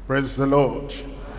Praise the Lord.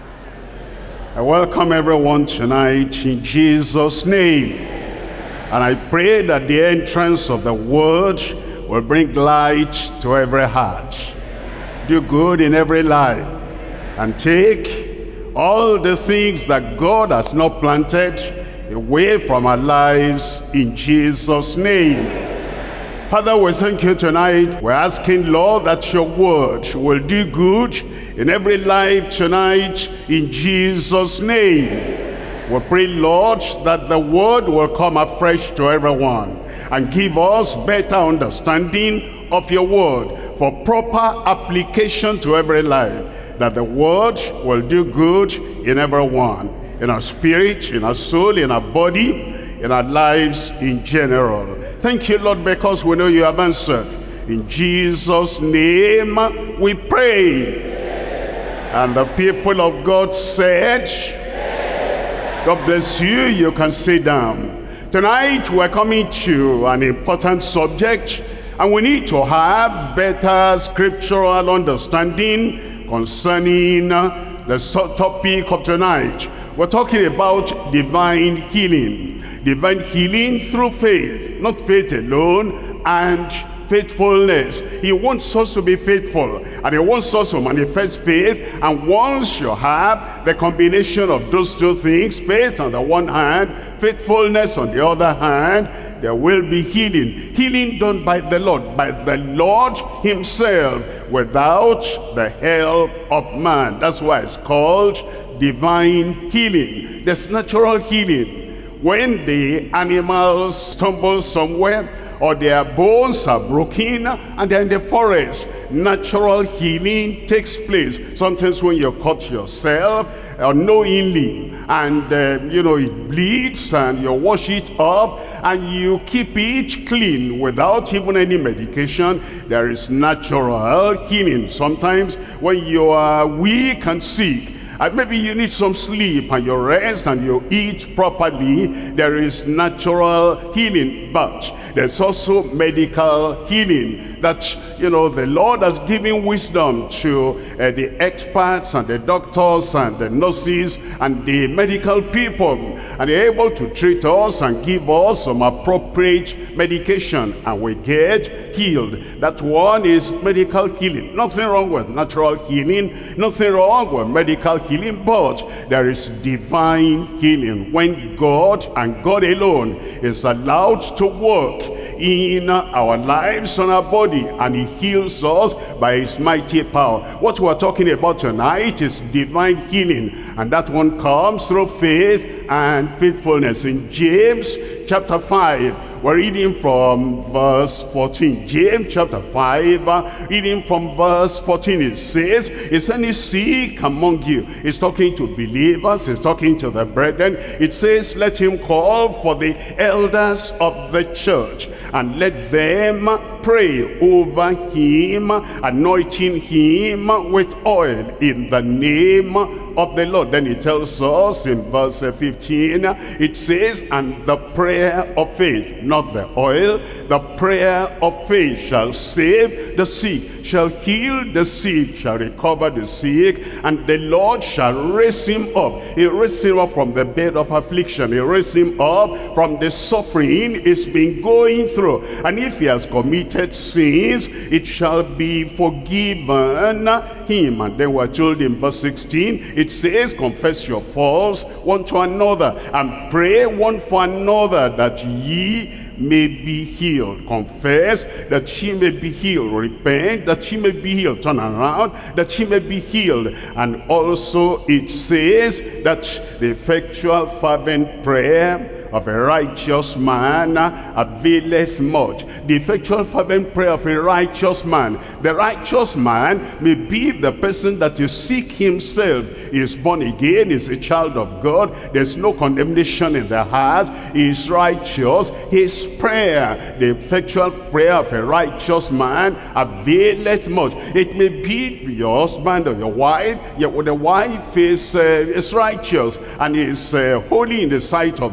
I welcome everyone tonight in Jesus' name. And I pray that the entrance of the word will bring light to every heart, do good in every life, and take all the things that God has not planted away from our lives in Jesus' name. Father, we thank you tonight. We're asking, Lord, that your word will do good in every life tonight in Jesus' name. We pray, Lord, that the word will come afresh to everyone and give us better understanding of your word for proper application to every life, that the word will do good in everyone, in our spirit, in our soul, in our body, in our lives in general. Thank you, Lord, because we know you have answered. In Jesus' name we pray. And the people of God said, God bless you. You can sit down. Tonight we're coming to an important subject, and we need to have better scriptural understanding concerning the topic of tonight. We're talking about divine healing. Divine healing through faith, not faith alone, and faithfulness. He wants us to be faithful, and he wants us to manifest faith. And once you have the combination of those two things, faith on the one hand, faithfulness on the other hand, there will be healing. Healing done by the Lord himself, without the help of man. That's why it's called divine healing. There's natural healing. When the animals stumble somewhere, or their bones are broken and they're in the forest, natural healing takes place. Sometimes when you cut yourself unknowingly, and it bleeds, and you wash it off and you keep it clean without even any medication, there is natural healing. Sometimes when you are weak and sick, and maybe you need some sleep and you rest and you eat properly, there is natural healing. But there's also medical healing, that the Lord has given wisdom to the experts and the doctors and the nurses and the medical people, and they're able to treat us and give us some appropriate medication, and we get healed. That one is medical healing. Nothing wrong with natural healing, nothing wrong with medical healing, but there is divine healing when God and God alone is allowed to work in our lives and our body, and he heals us by his mighty power. What we're talking about tonight is divine healing, and that one comes through faith and faithfulness. In James chapter 5, we're reading from verse 14. James chapter 5, reading from verse 14. It says, is any sick among you? It's talking to believers, it's talking to the brethren. It says, let him call for the elders of the church, and let them pray over him, anointing him with oil in the name of the Lord. Then he tells us in verse 15, it says, and the prayer of faith, not the oil, the prayer of faith shall save the sick, shall heal the sick, shall recover the sick, and the Lord shall raise him up. He raised him up from the bed of affliction. He raised him up from the suffering he's been going through. And if he has committed sins, it shall be forgiven him. And then we're told in verse 16, it says, confess your faults one to another, and pray one for another, that ye may be healed. Confess that ye may be healed. Repent that ye may be healed. Turn around that ye may be healed. And also it says that the effectual fervent prayer of a righteous man availeth much. The effectual fervent prayer of a righteous man. The righteous man may be the person that you seek himself. He is born again, he is a child of God. There's no condemnation in the heart. He is righteous. His prayer, the effectual prayer of a righteous man, availeth much. It may be your husband or your wife. Yet when the wife is righteous and is holy in the sight of the Lord,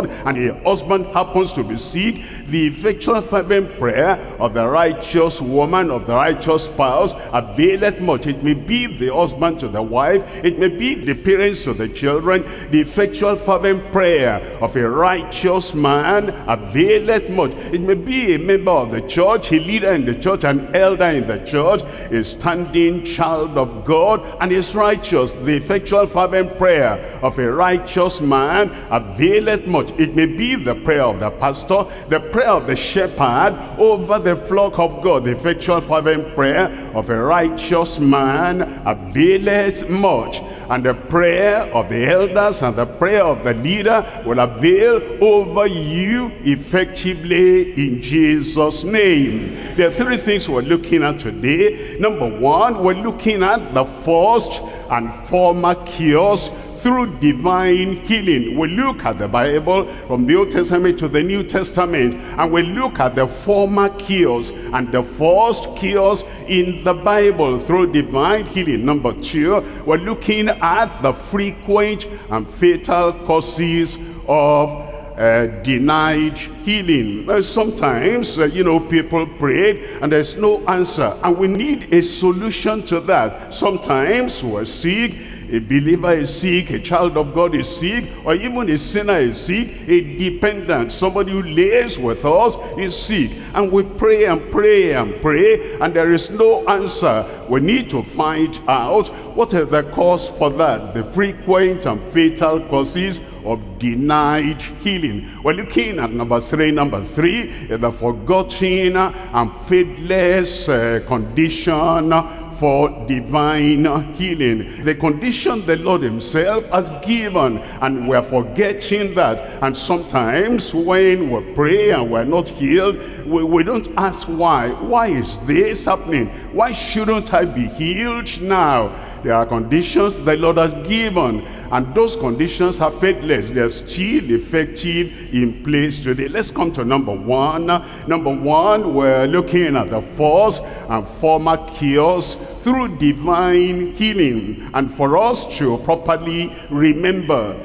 God, and the husband happens to be sick, the effectual fervent prayer of the righteous woman, of the righteous spouse, availeth much. It may be the husband to the wife, it may be the parents to the children. The effectual fervent prayer of a righteous man availeth much. It may be a member of the church, a leader in the church, an elder in the church, a standing child of God, and is righteous. The effectual fervent prayer of a righteous man availeth much. It may be the prayer of the pastor, the prayer of the shepherd over the flock of God. The effectual fervent prayer of a righteous man availeth much. And the prayer of the elders and the prayer of the leader will avail over you effectively in Jesus' name. There are three things we're looking at today. Number one, we're looking at the first and former cures through divine healing. We look at the Bible from the Old Testament to the New Testament, and we look at the former cures and the first cures in the Bible through divine healing. Number two, we're looking at the frequent and fatal causes of denied healing. Sometimes, people pray and there's no answer, and we need a solution to that. Sometimes we're sick, a believer is sick, a child of God is sick, or even a sinner is sick, a dependent, somebody who lives with us is sick, and we pray and pray and pray, and there is no answer. We need to find out what is the cause for that, the frequent and fatal causes of denied healing. We're looking at number three. Number three is the forgotten and faithless condition for divine healing. The condition the Lord himself has given, and we're forgetting that. And sometimes when we pray and we're not healed, we don't ask why. Why is this happening? Why shouldn't I be healed now? There are conditions the Lord has given, and those conditions are faithless. They're still effective in place today. Let's come to number one. Number one, we're looking at the first and former cures through divine healing. And for us to properly remember,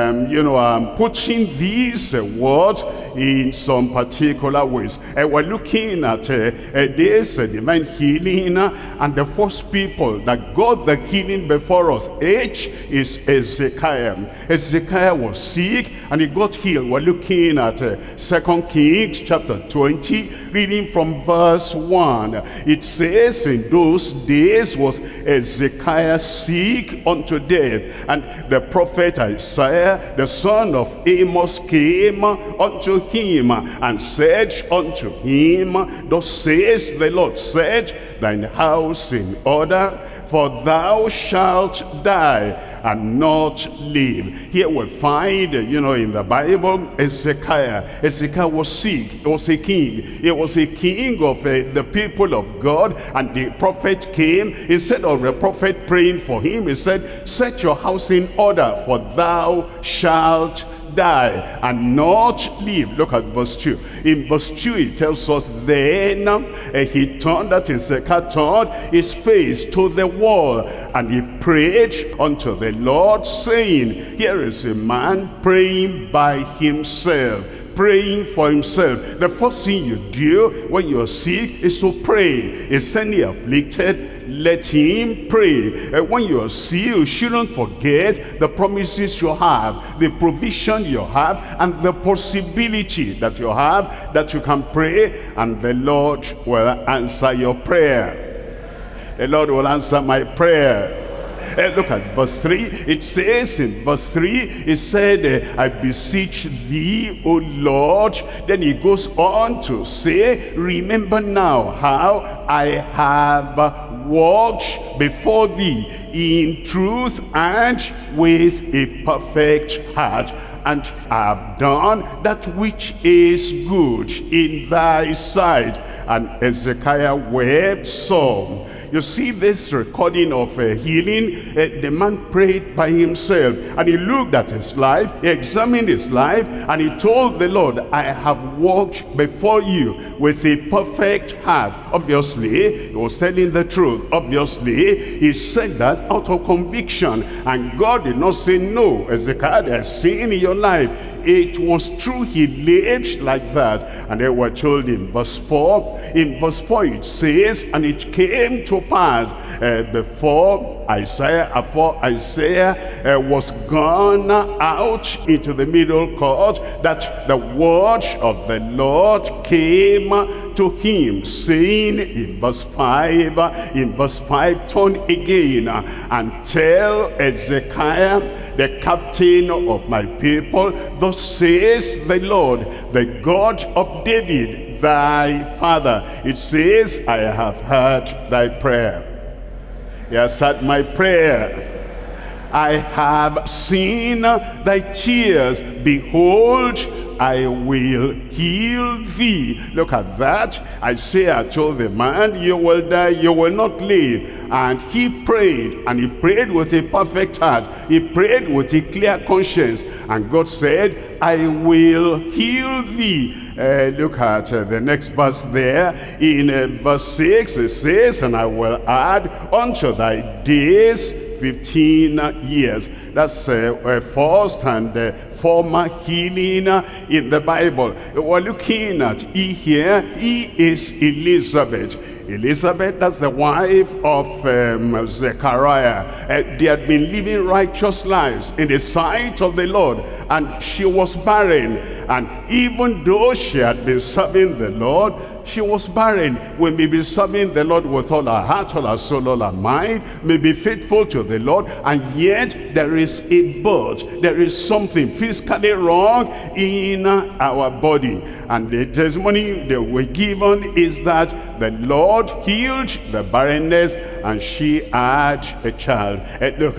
putting these words in some particular ways. We're looking at this divine healing, and the first people that got the healing before us, H is Hezekiah. Hezekiah was sick and he got healed. We're looking at 2 Kings chapter 20, reading from verse 1. It says, in those days was Hezekiah sick unto death, and the prophet Isaiah, the son of Amos, came unto him and said unto him, thus says the Lord, set thine house in order, for thou shalt die and not live. Here we find, in the Bible, Hezekiah was sick. He was a king. He was a king of the people of God, and the prophet came. Instead of the prophet praying for him, he said, set your house in order, for thou shalt die and not live. Look at verse 2. In verse 2 it tells us, then he turned, that is, turned his face to the wall, and he prayed unto the Lord, saying, here is a man praying by himself, praying for himself. The first thing you do when you're sick is to pray. Is any afflicted? Let him pray. When you're sick, you shouldn't forget the promises you have, the provision you have, and the possibility that you have that you can pray, and the Lord will answer your prayer. The Lord will answer my prayer. Look at verse 3. It says in verse 3, it said, I beseech thee, O Lord. Then he goes on to say, remember now how I have walked before thee in truth and with a perfect heart, and I have done that which is good in thy sight. And Hezekiah wept sore. You see this recording of healing. The man prayed by himself, and he looked at his life, he examined his life, and he told the Lord, I have walked before you with a perfect heart. Obviously, he was telling the truth. Obviously, he said that out of conviction, and God did not say, no, Hezekiah, there's sin in your your life. It was true, he lived like that. And then we're told in verse 4 it says, and it came to pass before Isaiah was gone out into the middle court, that the word of the Lord came to him, saying in verse 5, turn again and tell Hezekiah, the captain of my people, thus says the Lord, the God of David, thy father. It says, I have heard thy prayer. He has heard my prayer. I have seen thy tears. Behold, I will heal thee. Look at that. Isaiah told the man, you will die, you will not live. And he prayed, and he prayed with a perfect heart. He prayed with a clear conscience. And God said, I will heal thee. Look at the next verse there. In verse 6 it says, and I will add unto thy days 15 years. That's first and former healing in the Bible. We're looking at E here. E is Elizabeth. Elizabeth, that's the wife of Zechariah. They had been living righteous lives in the sight of the Lord, and she was barren. And even though she had been serving the Lord, she was barren. We may be serving the Lord with all our heart, all our soul, all our mind, may be faithful to the Lord, and yet there is a but. There is something physically wrong in our body. And the testimony that we're given is that the Lord healed the barrenness, and she had a child. Look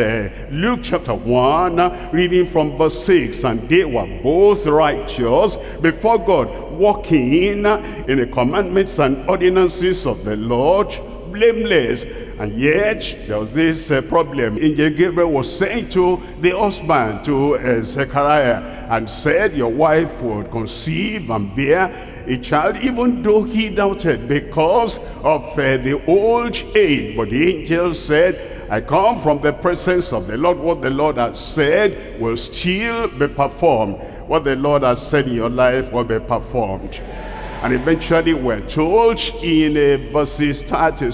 at Luke chapter 1, reading from verse 6. And they were both righteous before God, walking in the commandments and ordinances of the Lord, blameless. And yet there was this problem. Angel Gabriel was saying to the husband, to Zechariah, and said, your wife would conceive and bear a child, even though he doubted because of the old age. But the angel said, I come from the presence of the Lord. What the Lord has said will still be performed. What the Lord has said in your life will be performed. And eventually we're told in verses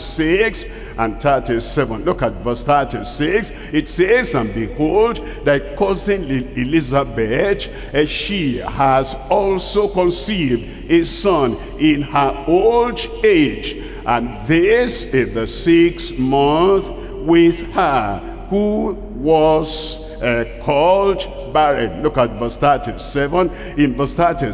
36 and 37. Look at verse 36. It says, and behold, thy cousin Elizabeth, she has also conceived a son in her old age. And this is the 6th month with her, who was called barren. Look at verse 37. In verse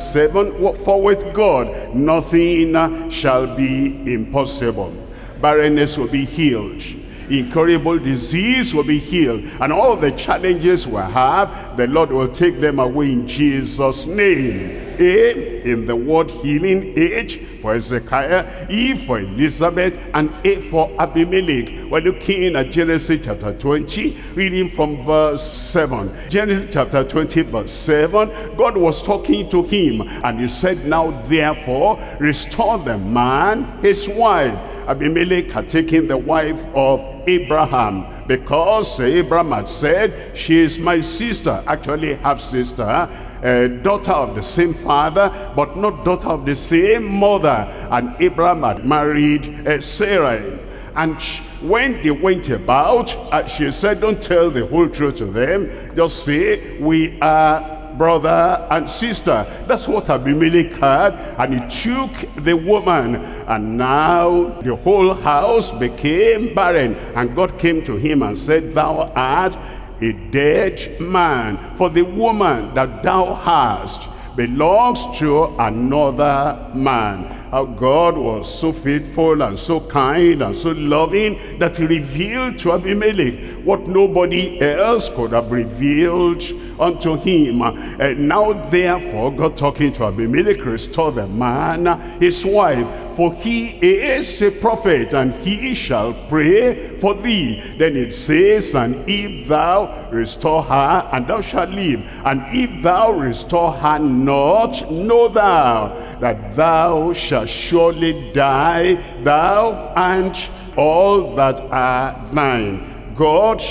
37, for with God nothing shall be impossible. Barrenness will be healed. Incurable disease will be healed. And all the challenges we have, the Lord will take them away in Jesus' name. A, in the word healing. H, for Hezekiah. E, for Elizabeth. And A, for Abimelech. We're looking at Genesis chapter 20, reading from verse 7. Genesis chapter 20, verse 7. God was talking to him, and he said, now therefore restore the man his wife. Abimelech had taken the wife of Abraham, because Abraham had said, she is my sister, actually half-sister, daughter of the same father, but not daughter of the same mother. And Abraham had married Sarai. And when they went about, she said, don't tell the whole truth to them, just say, we are brother and sister. That's what Abimelech had. And he took the woman, and now the whole house became barren. And God came to him and said, thou art a dead man, for the woman that thou hast belongs to another man. How God was so faithful and so kind and so loving that he revealed to Abimelech what nobody else could have revealed unto him. And now therefore, God talking to Abimelech, restore the man his wife, for he is a prophet, and he shall pray for thee. Then it says, and if thou restore her, and thou shalt live, and if thou restore her not, know thou that thou shalt surely die, thou and all that are thine. God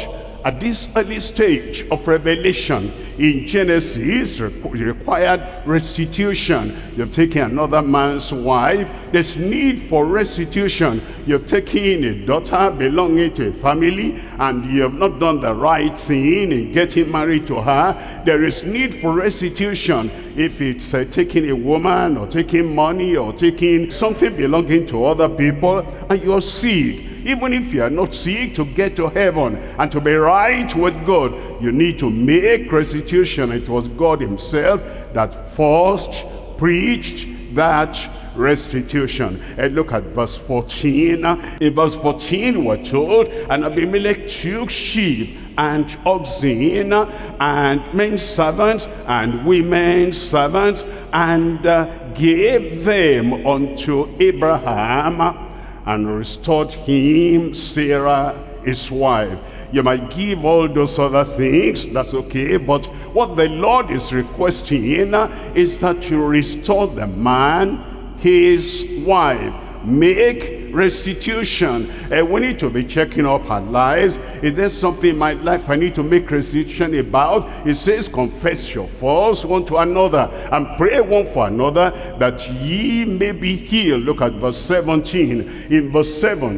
at this early stage of revelation in Genesis required restitution. You've taken another man's wife. There's need for restitution. You've taken a daughter belonging to a family and you have not done the right thing in getting married to her. There is need for restitution. If it's taking a woman or taking money or taking something belonging to other people and you're sick, even if you are not sick, to get to heaven and to be right with God, you need to make restitution. It was God himself that first preached that restitution. And look at verse 14. In verse 14 we're told, and Abimelech took sheep and oxen and men servants and women servants and gave them unto Abraham, and restored him Sarah his wife. You might give all those other things, that's okay, but what the Lord is requesting is that you restore the man his wife. Make restitution. We need to be checking up our lives. Is there something in my life I need to make restitution about? It says, confess your faults one to another and pray one for another that ye may be healed. Look at verse 17. In verse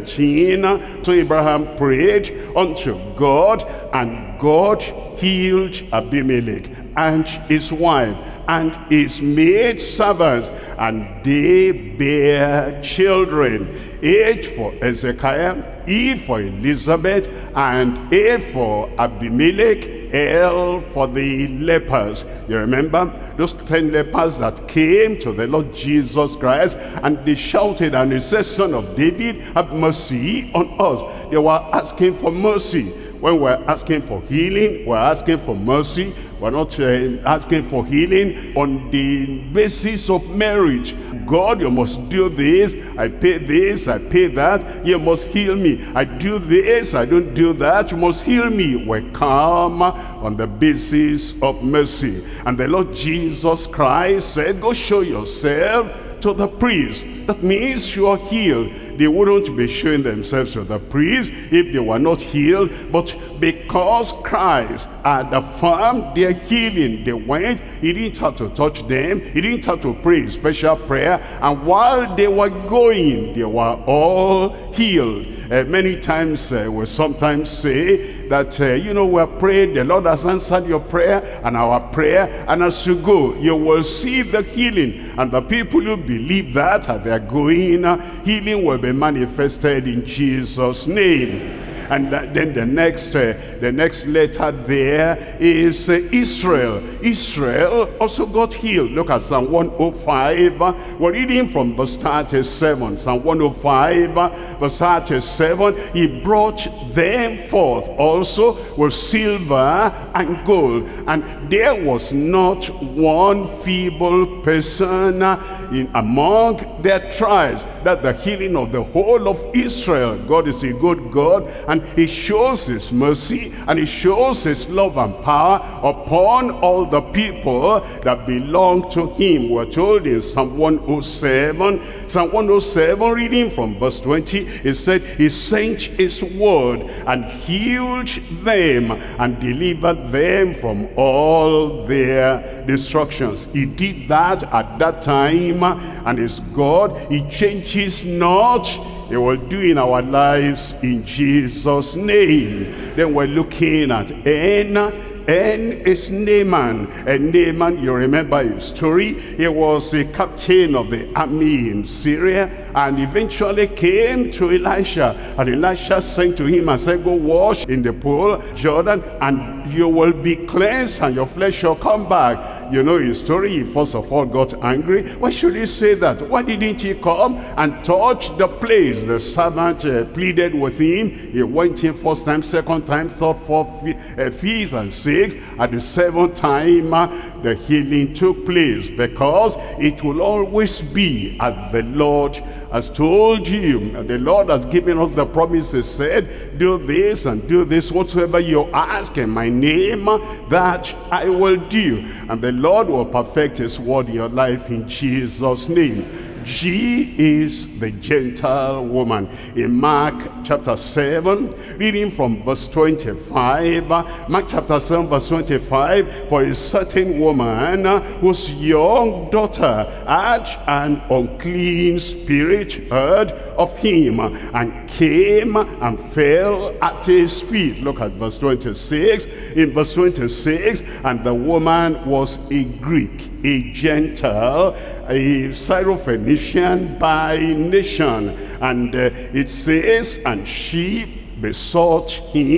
17, so Abraham prayed unto God, and God healed Abimelech and his wife and his maid servants, and they bare children. H for Ezekiah, E for Elizabeth, and A for Abimelech, L for the lepers. You remember those 10 lepers that came to the Lord Jesus Christ and they shouted and they said, Son of David, have mercy on us. They were asking for mercy. When we're asking for healing, we're asking for mercy. We're not asking for healing on the basis of merit. God, you must do this. I pay this, I pay that. You must heal me. I do this, I don't do that. You must heal me. We come on the basis of mercy. And the Lord Jesus Christ said, go show yourself to the priest. That means you are healed. They wouldn't be showing themselves to the priest if they were not healed, but because Christ had affirmed their healing, they went. He didn't have to touch them. He didn't have to pray a special prayer. And while they were going, they were all healed. Many times we sometimes say that, you know, we have prayed, the Lord has answered your prayer and our prayer, and as you go, you will see the healing. And the people who believe that as they are going, healing will be manifested in Jesus' name. And then the next letter there is Israel. Israel also got healed. Look at Psalm 105. We're reading from verse 37. Psalm 105, verse 37. He brought them forth also with silver and gold. And there was not one feeble person among their tribes. That the healing of the whole of Israel. God is a good God, and he shows his mercy and he shows his love and power upon all the people that belong to him. We're told in Psalm 107, reading from verse 20, it said, he sent his word and healed them and delivered them from all their destructions. He did that at that time, and is God. He changes not. He will do in our lives in Jesus' name. Then we're looking at N. N is Naaman. And Naaman, you remember his story. He was a captain of the army in Syria and eventually came to Elisha. And Elisha sent to him and said, go wash in the pool, Jordan, and you will be cleansed and your flesh shall come back. You know his story. He first of all got angry. Why should he say that? Why didn't he come and touch the place? The servant pleaded with him. He went in first time, second time, third, fourth, fifth, and sixth. At the seventh time, the healing took place, because it will always be as the Lord has told you. The Lord has given us the promises, said, do this and do this, whatsoever you ask in my name, that I will do. And the Lord will perfect his word in your life in Jesus' name. she is the Gentile woman. In Mark chapter 7, reading from verse 25, Mark chapter 7 verse 25, for a certain woman whose young daughter had an unclean spirit heard of him, and came and fell at his feet. Look at verse 26. In verse 26, and the woman was a Greek, a Gentile, a Syrophoenician by nation. And it says, and she besought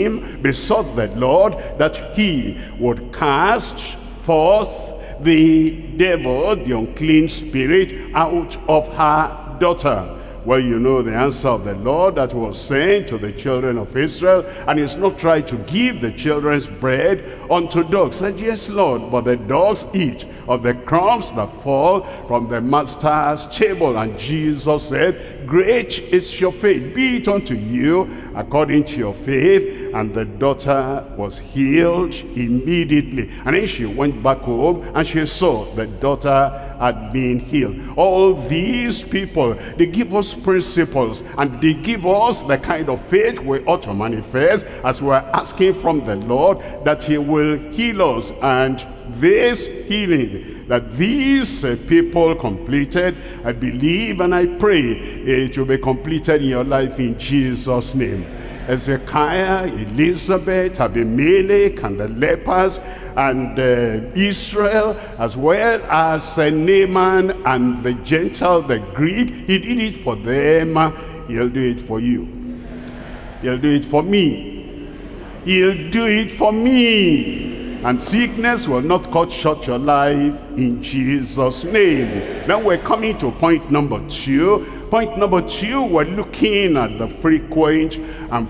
the Lord, that he would cast forth the devil, the unclean spirit, out of her daughter. Well, you know the answer of the Lord that was saying to the children of Israel, and he's not trying to give the children's bread unto dogs. He said, yes, Lord, but the dogs eat of the crumbs that fall from the master's table. And Jesus said, great is your faith, be it unto you according to your faith. And the daughter was healed immediately. And then she went back home and she saw the daughter had been healed. All these people, they give us principles, and they give us the kind of faith we ought to manifest as we're asking from the Lord that he will heal us. And this healing that these people completed, I believe and I pray it will be completed in your life in Jesus' name. Hezekiah, Elizabeth, Abimelech, and the lepers, and Israel, as well as Naaman and the Gentile, the Greek, he did it for them. He'll do it for you. He'll do it for me. He'll do it for me. And sickness will not cut short your life in Jesus' name. Now we're coming to point number 2. Point number 2, we're looking at the frequent and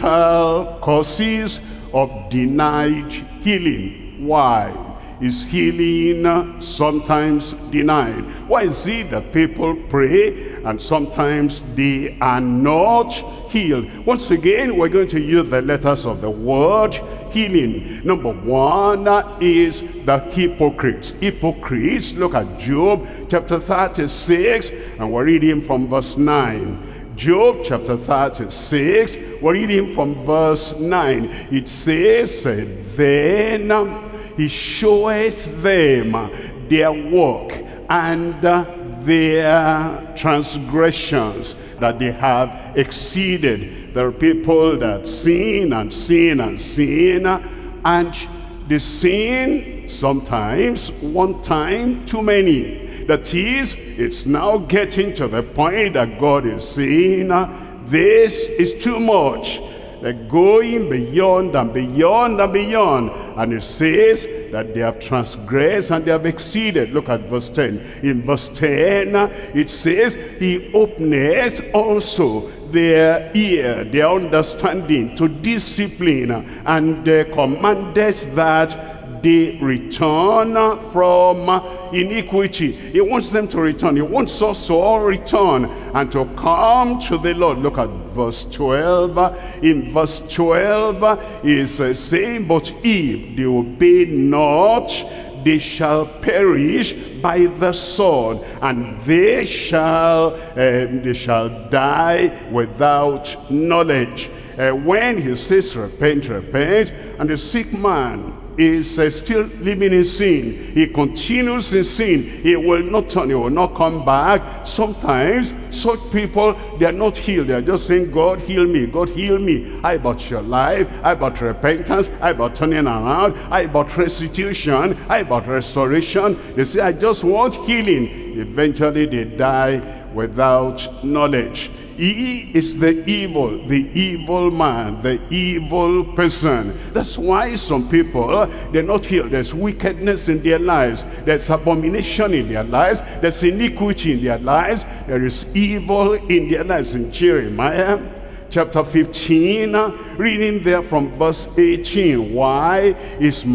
fatal causes of denied healing. Why is healing sometimes denied? Why is it that people pray and sometimes they are not healed? Once again, we're going to use the letters of the word healing. Number 1 is the hypocrites. Hypocrites, look at Job chapter 36, and we're reading from verse 9. Job chapter 36, we're reading from verse 9. It says, then he showeth them their work and their transgressions that they have exceeded. There are people that sin and sin and sin, and they sin sometimes one time too many. That is, it's now getting to the point that God is saying, this is too much. They're going beyond and beyond and beyond. And it says that they have transgressed and they have exceeded. Look at verse 10. In verse 10, it says, he openeth also their ear, their understanding to discipline, and commandeth that they return from iniquity. He wants them to return. He wants us to all return and to come to the Lord. Look at verse 12. In verse 12 is saying, but if they obey not, they shall perish by the sword, and they shall die without knowledge. When he says repent, repent, and the sick man is still living in sin, he continues in sin, he will not turn, he will not come back. Sometimes such people, they are not healed, they are just saying, God heal me, God heal me. I bought your life, I bought repentance, I bought turning around, I bought restitution, I bought restoration. They say, I just want healing. Eventually they die without knowledge. He is the evil man, the evil person. That's why some people, they're not healed. There's wickedness in their lives. There's abomination in their lives. There's iniquity in their lives. There is evil in their lives. In Jeremiah chapter 15, reading there from verse 18, why is my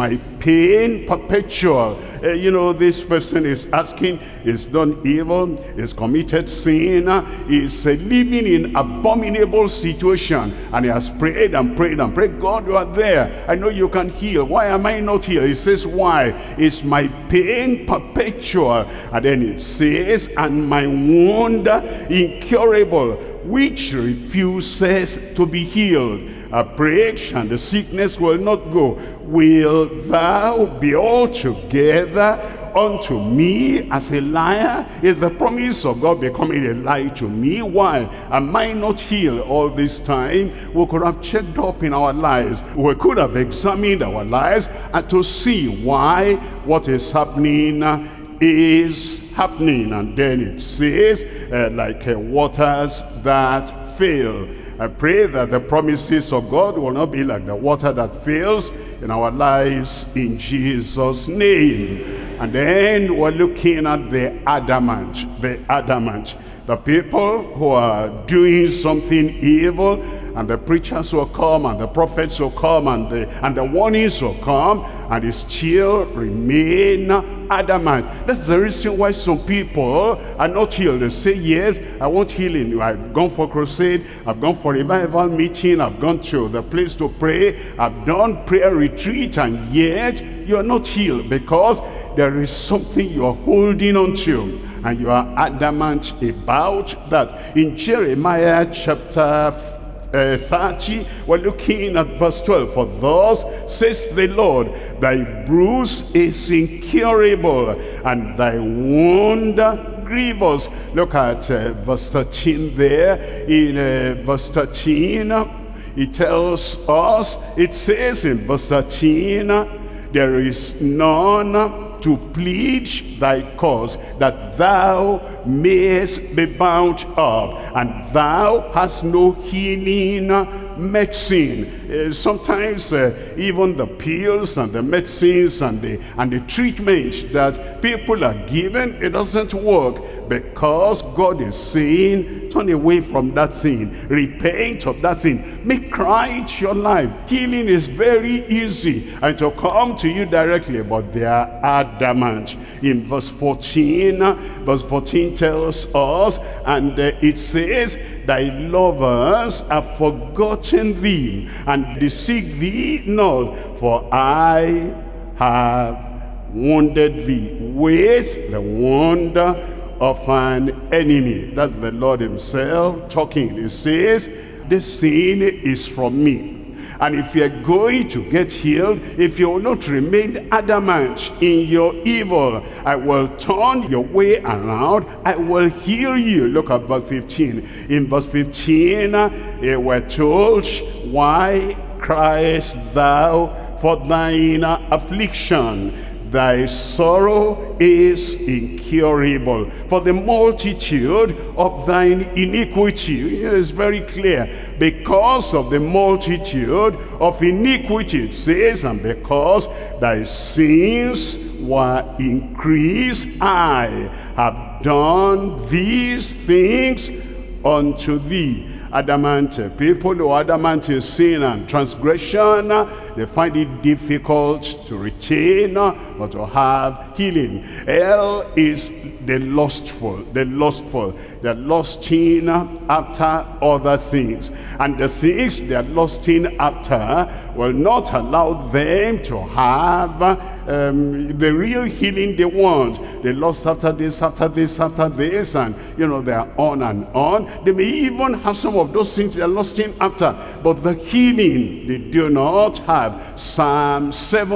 pain perpetual. You know, this person is asking, he's done evil, he's committed sin, he's living in abominable situation, and he has prayed and prayed and prayed. God, you are there. I know you can heal. Why am I not healed? He says, why? It's my pain perpetual. And then it says, and my wound incurable, which refuses to be healed. I prayed, and the sickness will not go. Will thou be altogether unto me as a liar? Is the promise of God becoming a lie to me? Why am I not healed all this time? We could have checked up in our lives. We could have examined our lives and to see why what is happening is happening. And then it says, like waters that fail. I pray that the promises of God will not be like the water that fails in our lives, in Jesus' name. And then we're looking at the adamant. The adamant. The people who are doing something evil, and the preachers will come, and the prophets will come, and the warnings will come, and they still remain adamant. That's the reason why some people are not healed. They say, yes, I want healing. I've gone for crusade, I've gone for revival meeting, I've gone to the place to pray, I've done prayer retreat, and yet you're not healed because there is something you're holding on to, and you are adamant about that. In Jeremiah chapter 30, we're looking at verse 12. For thus says the Lord, thy bruise is incurable, and thy wound grievous. Look at verse 13 there. In verse 13, it tells us, it says in verse 13, there is none to plead thy cause, that thou mayest be bound up, and thou hast no healing medicine. Sometimes even the pills and the medicines and the treatment that people are given, it doesn't work, because God is saying, turn away from that thing, repent of that thing, make right your life. Healing is very easy and to come to you directly, but they are adamant. In verse 14 tells us, and it says, thy lovers have forgotten thee, and they seek thee not, for I have wounded thee with the wound of an enemy. That's the Lord himself talking. He says, this sin is from me. And if you're going to get healed, if you will not remain adamant in your evil, I will turn your way around, I will heal you. Look at verse 15. In verse 15, we're told, why criest thou for thine affliction? Thy sorrow is incurable, for the multitude of thine iniquity. It is very clear. Because of the multitude of iniquity, it says, and because thy sins were increased, I have done these things unto thee. Adamant people who are adamant in sin and transgression, they find it difficult to retain or to have healing. Hell is the lustful, they're lusting after other things, and the things they're lusting after will not allow them to have the real healing they want. They lust after this, after this, after this, and you know, they're on and on. They may even have some of those things they're lusting after, but the healing they do not have. Psalm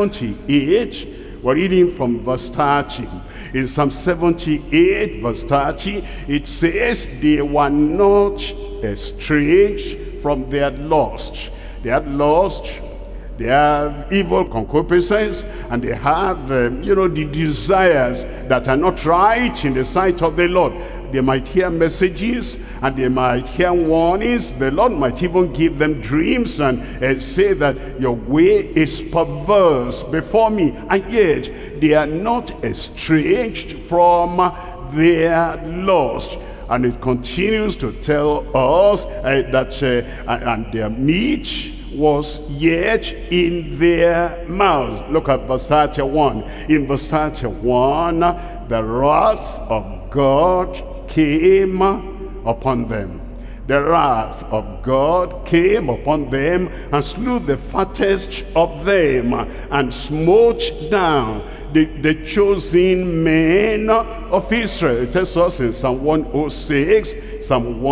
78, we're reading from verse 30. In Psalm 78 verse 30, it says, they were not estranged from their lust. They had lust, they have evil concupiscence, and they have the desires that are not right in the sight of the Lord. They might hear messages, and they might hear warnings. The Lord might even give them dreams and say that your way is perverse before me, and yet they are not estranged from their lust. And it continues to tell us that and their meat was yet in their mouths. Look at verse 31. In verse 31, the wrath of God came upon them. The wrath of God came upon them and slew the fattest of them and smote down the chosen men of Israel. It tells us in Psalm 106, Psalm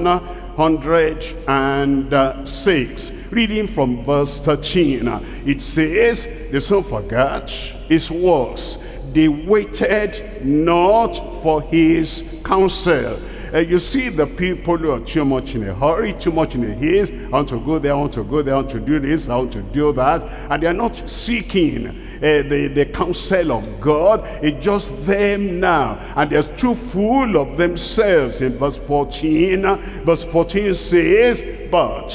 106, reading from verse 13. It says, the son forgot his works. They waited not for his counsel. You see the people who are too much in a hurry, too much in a haste. I want to go there, I want to go there, I want to do this, I want to do that. And they are not seeking the counsel of God. It's just them now. And they're too full of themselves. In verse 14, verse 14 says, but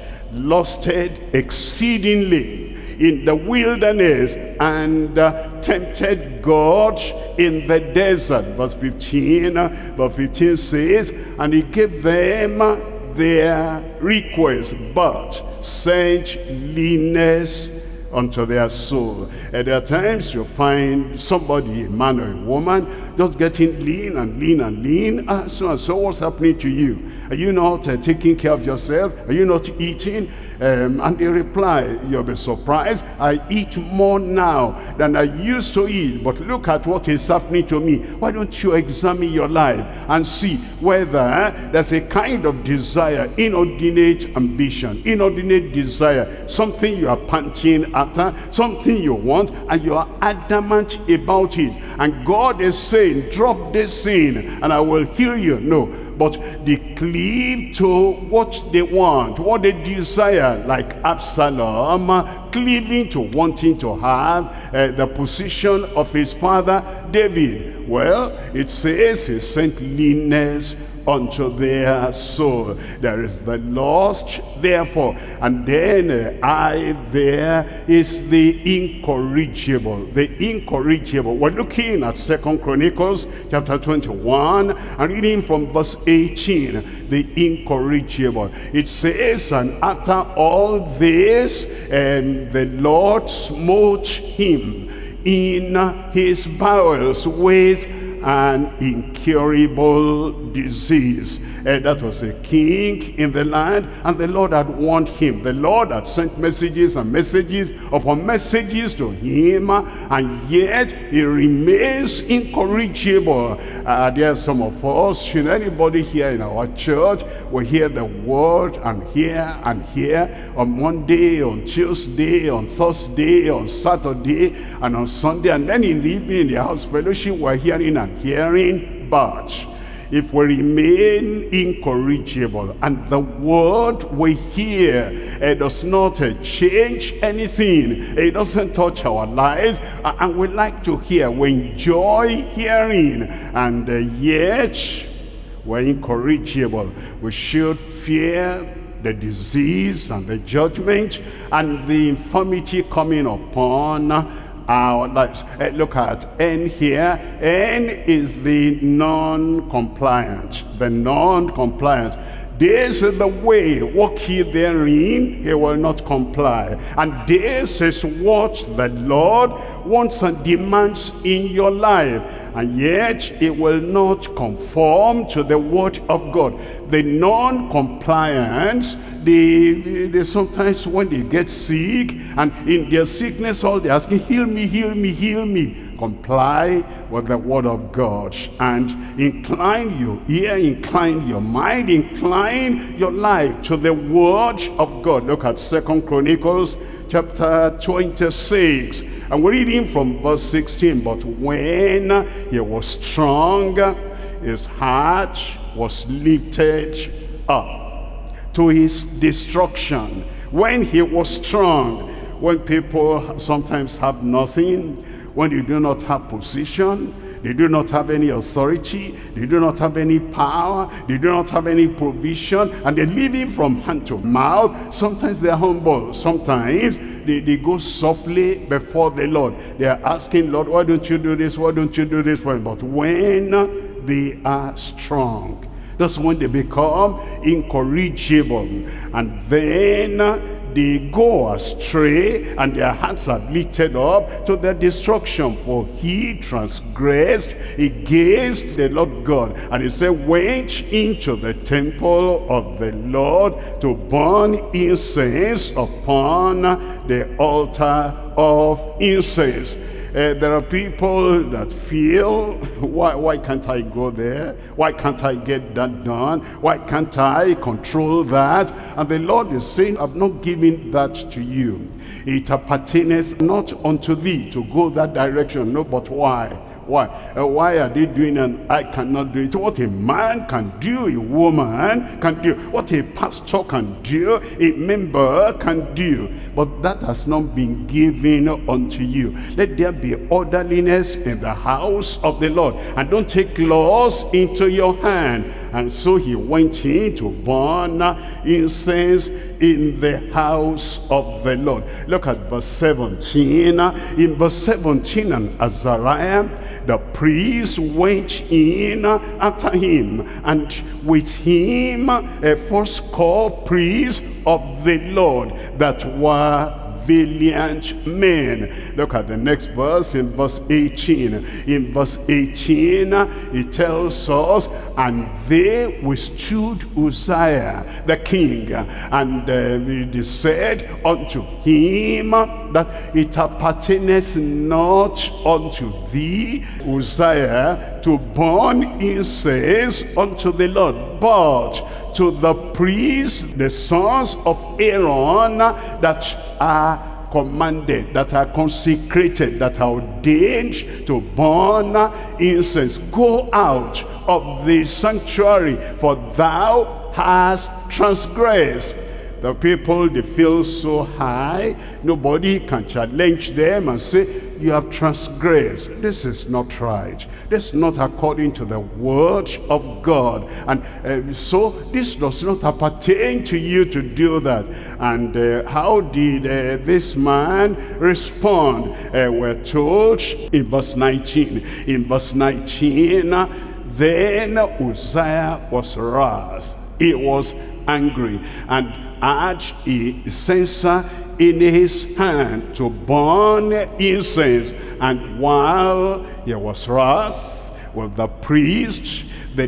lusted exceedingly in the wilderness and tempted God in the desert. Verse 15 says, and he gave them their request, but sent leanness unto their soul. And there are times you find somebody, a man or a woman, just getting lean and lean and lean. So what's happening to you? Are you not taking care of yourself? Are you not eating? And they reply, you'll be surprised, I eat more now than I used to eat, but look at what is happening to me. Why don't you examine your life and see whether there's a kind of desire, inordinate ambition, inordinate desire, something you are panting after, something you want, and you are adamant about it. And God is saying, drop this sin and I will heal you. No, but they cleave to what they want, what they desire, like Absalom, cleaving to wanting to have the position of his father David. Well, it says he sent leanness unto their soul. There is the lust, therefore, and then I there is the incorrigible. The incorrigible. We're looking at 2 Chronicles chapter 21 and reading from verse 18. The incorrigible. It says, and after all this, the Lord smote him in his bowels with an incurable disease. That was a king in the land, and the Lord had warned him. The Lord had sent messages and messages upon messages to him, and yet he remains incorrigible. There are some of us, anybody here in our church, we hear the word and hear on Monday, on Tuesday, on Thursday, on Saturday, and on Sunday, and then in the evening in the house fellowship we're hearing and hearing. But if we remain incorrigible and the word we hear does not change anything, it doesn't touch our lives, and we like to hear, we enjoy hearing, and yet we're incorrigible, we should fear the disease and the judgment and the infirmity coming upon our lives. Look at N here. N is the non-compliant. The non-compliant. This is the way, walk ye therein, he will not comply. And this is what the Lord wants and demands in your life. And yet, it will not conform to the word of God. The non-compliance, they sometimes when they get sick, and in their sickness, all they're asking, heal me, heal me, heal me. Comply with the word of God and incline your ear, incline your mind, incline your life to the word of God. Look at 2 Chronicles chapter 26, and we're reading from verse 16. But when he was strong, his heart was lifted up to his destruction. When he was strong, when people sometimes have nothing, when you do not have position, they do not have any authority, they do not have any power, they do not have any provision, and they're living from hand to mouth. Sometimes they're humble, sometimes they go softly before the Lord. They're asking, Lord, why don't you do this, why don't you do this for him? But when they are strong, That's when they become incorrigible. And then they go astray, and their hearts are lifted up to their destruction. For he transgressed against the Lord God. And he said, went into the temple of the Lord to burn incense upon the altar of incense. There are people that feel, why can't I go there? Why can't I get that done? Why can't I control that? And the Lord is saying, I've not given that to you. It appertaineth not unto thee to go that direction. No, but why? Why are they doing it and I cannot do it? What a man can do, a woman can do. What a pastor can do, a member can do. But that has not been given unto you. Let there be orderliness in the house of the Lord. And don't take laws into your hand. And so he went in to burn incense in the house of the Lord. Look at verse 17. In verse 17, and Azariah, the priest, went in after him, and with him 80 priests of the Lord that were valiant men. Look at the next verse, in verse 18. In verse 18, it tells us, and they withstood Uzziah the king, and they said unto him that it appertaineth not unto thee, Uzziah, to burn incense unto the Lord, but to the priests, the sons of Aaron, that are commanded, that are consecrated, that are ordained to burn incense. Go out of the sanctuary, for thou hast transgressed. The people, they feel so high, nobody can challenge them and say, you have transgressed. This is not right. This is not according to the word of God. And so this does not appertain to you to do that. And how did this man respond? We're told in verse 19. In verse 19, then Uzziah was wroth. He was angry, and had a censer in his hand to burn incense. And while he was wroth with the priest, the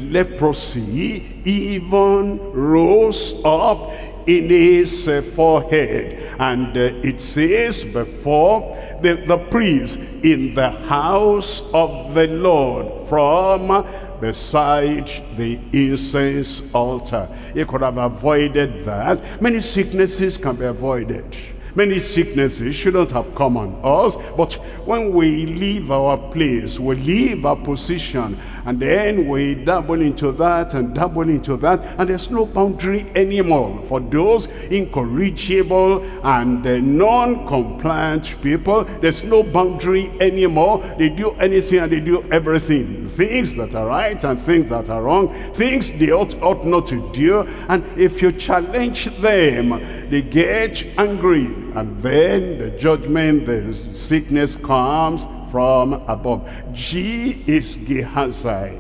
leprosy even rose up in his forehead. And it says, before the priest in the house of the Lord, from beside the incense altar. He could have avoided that. Many sicknesses can be avoided. Many sicknesses shouldn't have come on us, but when we leave our place, we leave our position, and then we dabble into that and dabble into that, and there's no boundary anymore for those incorrigible and non-compliant people. There's no boundary anymore. They do anything and they do everything. Things that are right and things that are wrong, things they ought not to do. And if you challenge them, they get angry. And then the judgment, the sickness comes from above. G is Gehazi.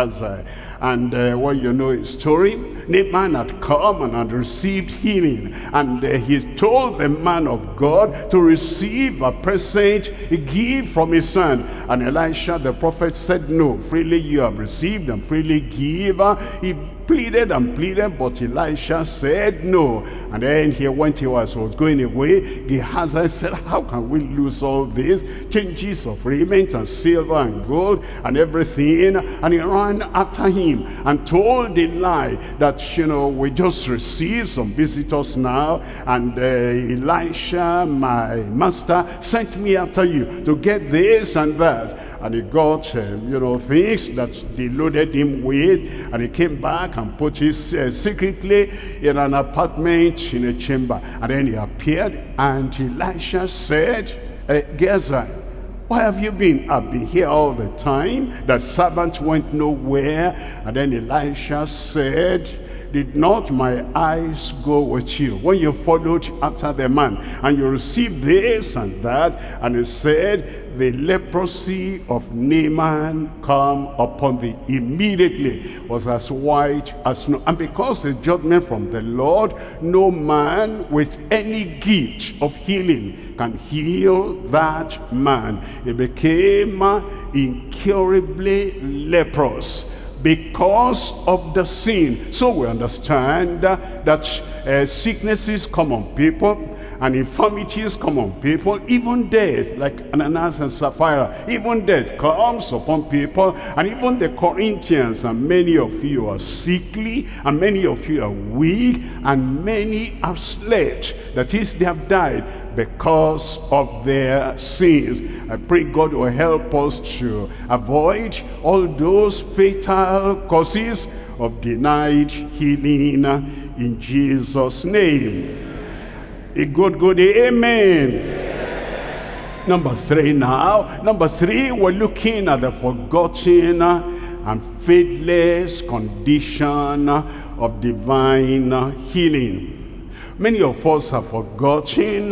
And well, you know his story. Naaman had come and had received healing, and he told the man of God to receive a present, a gift from his son. And Elisha the prophet said, no, freely you have received and freely give. He pleaded and pleaded, but Elisha said no. And then he was going away. Gehazi said, how can we lose all this? Changes of raiment and silver and gold and everything. And he ran after him and told a lie that, you know, we just received some visitors now, and Elisha, my master, sent me after you to get this and that. And he got, you know, things that they loaded him with, and he came back and put it secretly in an apartment in a chamber. And then he appeared, and Elisha said, Gehazi, Where have you been? I've been here all the time. The servant went nowhere. And then Elisha said, did not my eyes go with you when you followed after the man, and you received this and that? And he said, the leprosy of Naaman come upon thee. Immediately was as white as snow. And because the judgment from the Lord, no man with any gift of healing can heal that man. He became incurably leprous because of the sin. So we understand that sicknesses come on people, and infirmities come on people, even death, like Ananias and Sapphira. Even death comes upon people, and even the Corinthians, and many of you are sickly, and many of you are weak, and many have slept. That is, they have died because of their sins. I pray God will help us to avoid all those fatal causes of denied healing in Jesus' name. A good amen. Number three now. Number three, we're looking at the forgotten and faithless condition of divine healing. Many of us have forgotten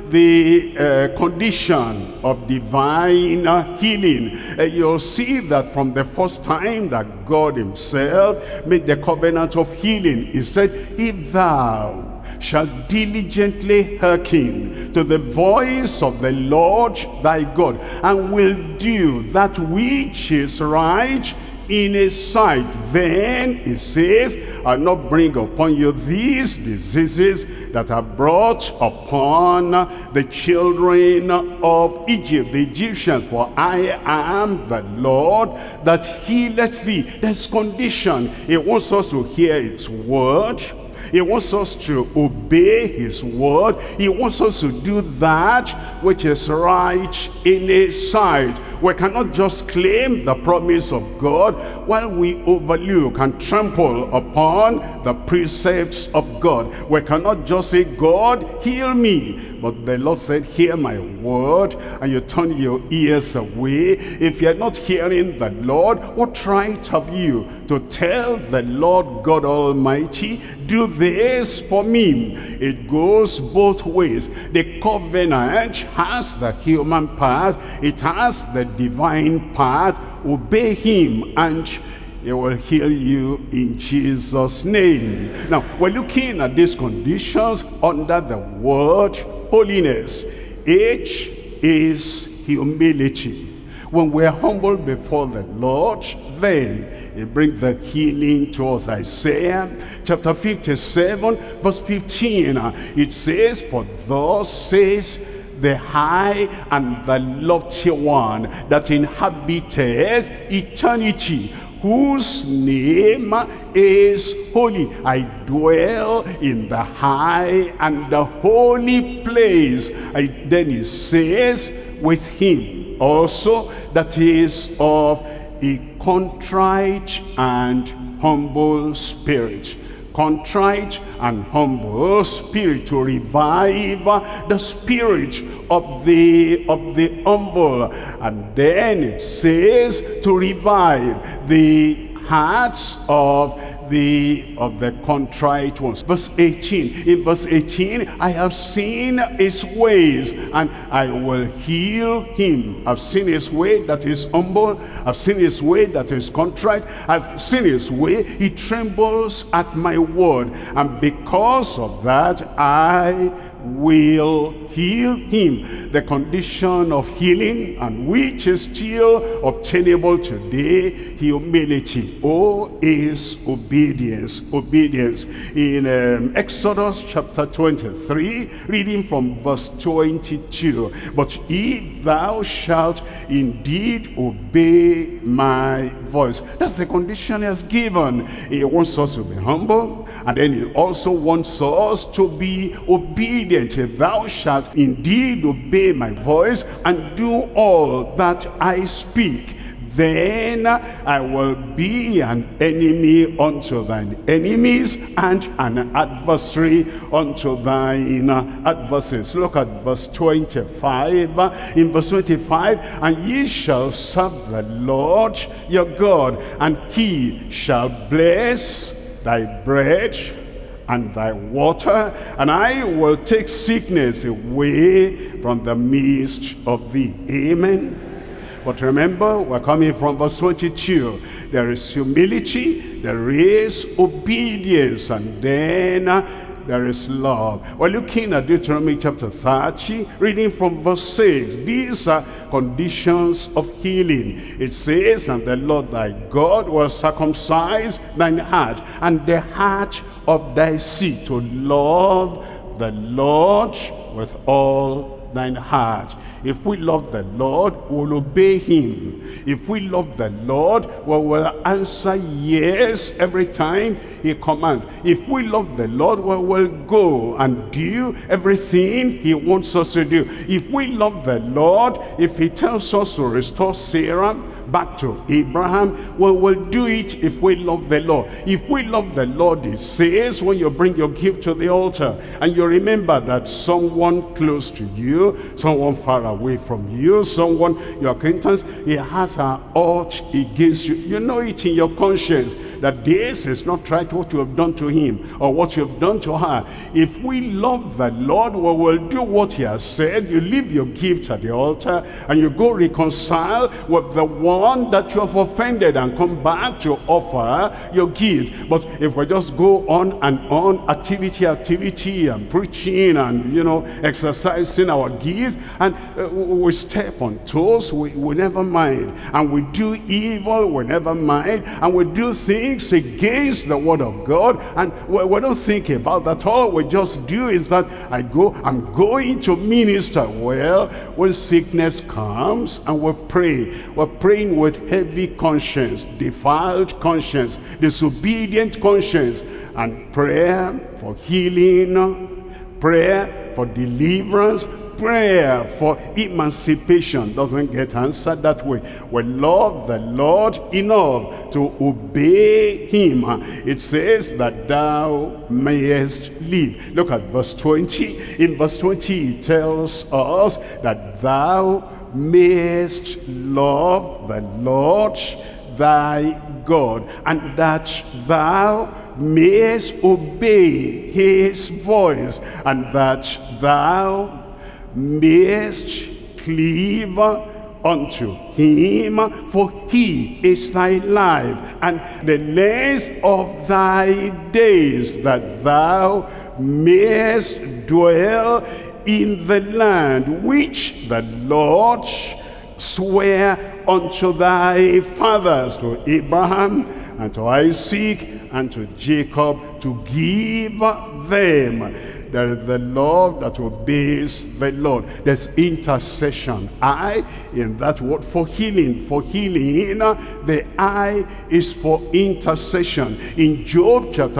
the condition of divine healing. You'll see that from the first time that God himself made the covenant of healing, he said, if thou shall diligently hearken to the voice of the Lord thy God, and will do that which is right in his sight, then it says, I'll not bring upon you these diseases that are brought upon the children of Egypt, the Egyptians, for I am the Lord that healeth thee. There's condition. He wants us to hear his word. He wants us to obey his word. He wants us to do that which is right in his sight. We cannot just claim the promise of God while we overlook and trample upon the precepts of God. We cannot just say, God, heal me. But the Lord said, hear my word, and you turn your ears away. If you're not hearing the Lord, what right have you to tell the Lord God Almighty, do this for me? It goes both ways. The covenant has the human part, it has the divine part. Obey him and he will heal you in Jesus' name. Now, we're looking at these conditions under the word holiness. H is humility. When we're humble before the Lord, then it brings the healing to us. Isaiah chapter 57 verse 15, it says, for thus says the high and the lofty one that inhabiteth eternity, whose name is holy. I dwell in the high and the holy place. Then he says, with him also that is of a contrite and humble spirit. Contrite and humble spirit, to revive the spirit of the humble. And then it says to revive the hearts of the contrite ones. Verse 18. In verse 18, I have seen his ways and I will heal him. I've seen his way that is humble. I've seen his way that is contrite. I've seen his way. He trembles at my word. And because of that, I will heal him. The condition of healing, and which is still obtainable today, humility. O is obedience. Obedience. In Exodus chapter 23, reading from verse 22. But if thou shalt indeed obey my voice. That's the condition he has given. He wants us to be humble, and then he also wants us to be obedient. If thou shalt indeed obey my voice and do all that I speak, then I will be an enemy unto thine enemies, and an adversary unto thine adversaries. Look at verse 25. In verse 25, and ye shall serve the Lord your God, and he shall bless thy bread and thy water, and I will take sickness away from the midst of thee. Amen. But remember, we're coming from verse 22. There is humility, there is obedience, and then there is love. We're looking at Deuteronomy chapter 30, reading from verse 6. These are conditions of healing. It says, and the Lord thy God will circumcise thine heart, and the heart of thy seed, to love the Lord with all thine heart. If we love the Lord, we'll obey him. If we love the Lord, we will answer yes every time he commands. If we love the Lord, we will go and do everything he wants us to do. If we love the Lord, if he tells us to restore Sarah back to Abraham, we will do it if we love the Lord. If we love the Lord, it says, when you bring your gift to the altar and you remember that someone close to you, someone far away from you, someone, your acquaintance, he has an ought against you. You know it in your conscience that this is not right, what you have done to him or what you have done to her. If we love the Lord, we will do what he has said. You leave your gift at the altar and you go reconcile with the one that you have offended and come back to offer your gift. But if we just go on and on, activity, and preaching and, you know, exercising our gifts, and we step on toes, we never mind. And we do evil, we never mind. And we do things against the word of God, and we don't think about that. All we just do is that I'm going to minister. Well, when sickness comes and we pray, we're praying with heavy conscience, defiled conscience, disobedient conscience, and prayer for healing, prayer for deliverance, prayer for emancipation doesn't get answered that way. We love the Lord enough to obey him. It says that thou mayest live. Look at verse 20. In verse 20 it tells us that thou mayest love the Lord thy God, and that thou mayest obey his voice, and that thou mayest cleave unto him, for he is thy life and the length of thy days, that thou mayest dwell in the land which the Lord sware unto thy fathers, to Abraham and to Isaac and to Jacob, to give them. There is the love that obeys the Lord. There's intercession. I, in that word, for healing. For healing, the I is for intercession. In Job chapter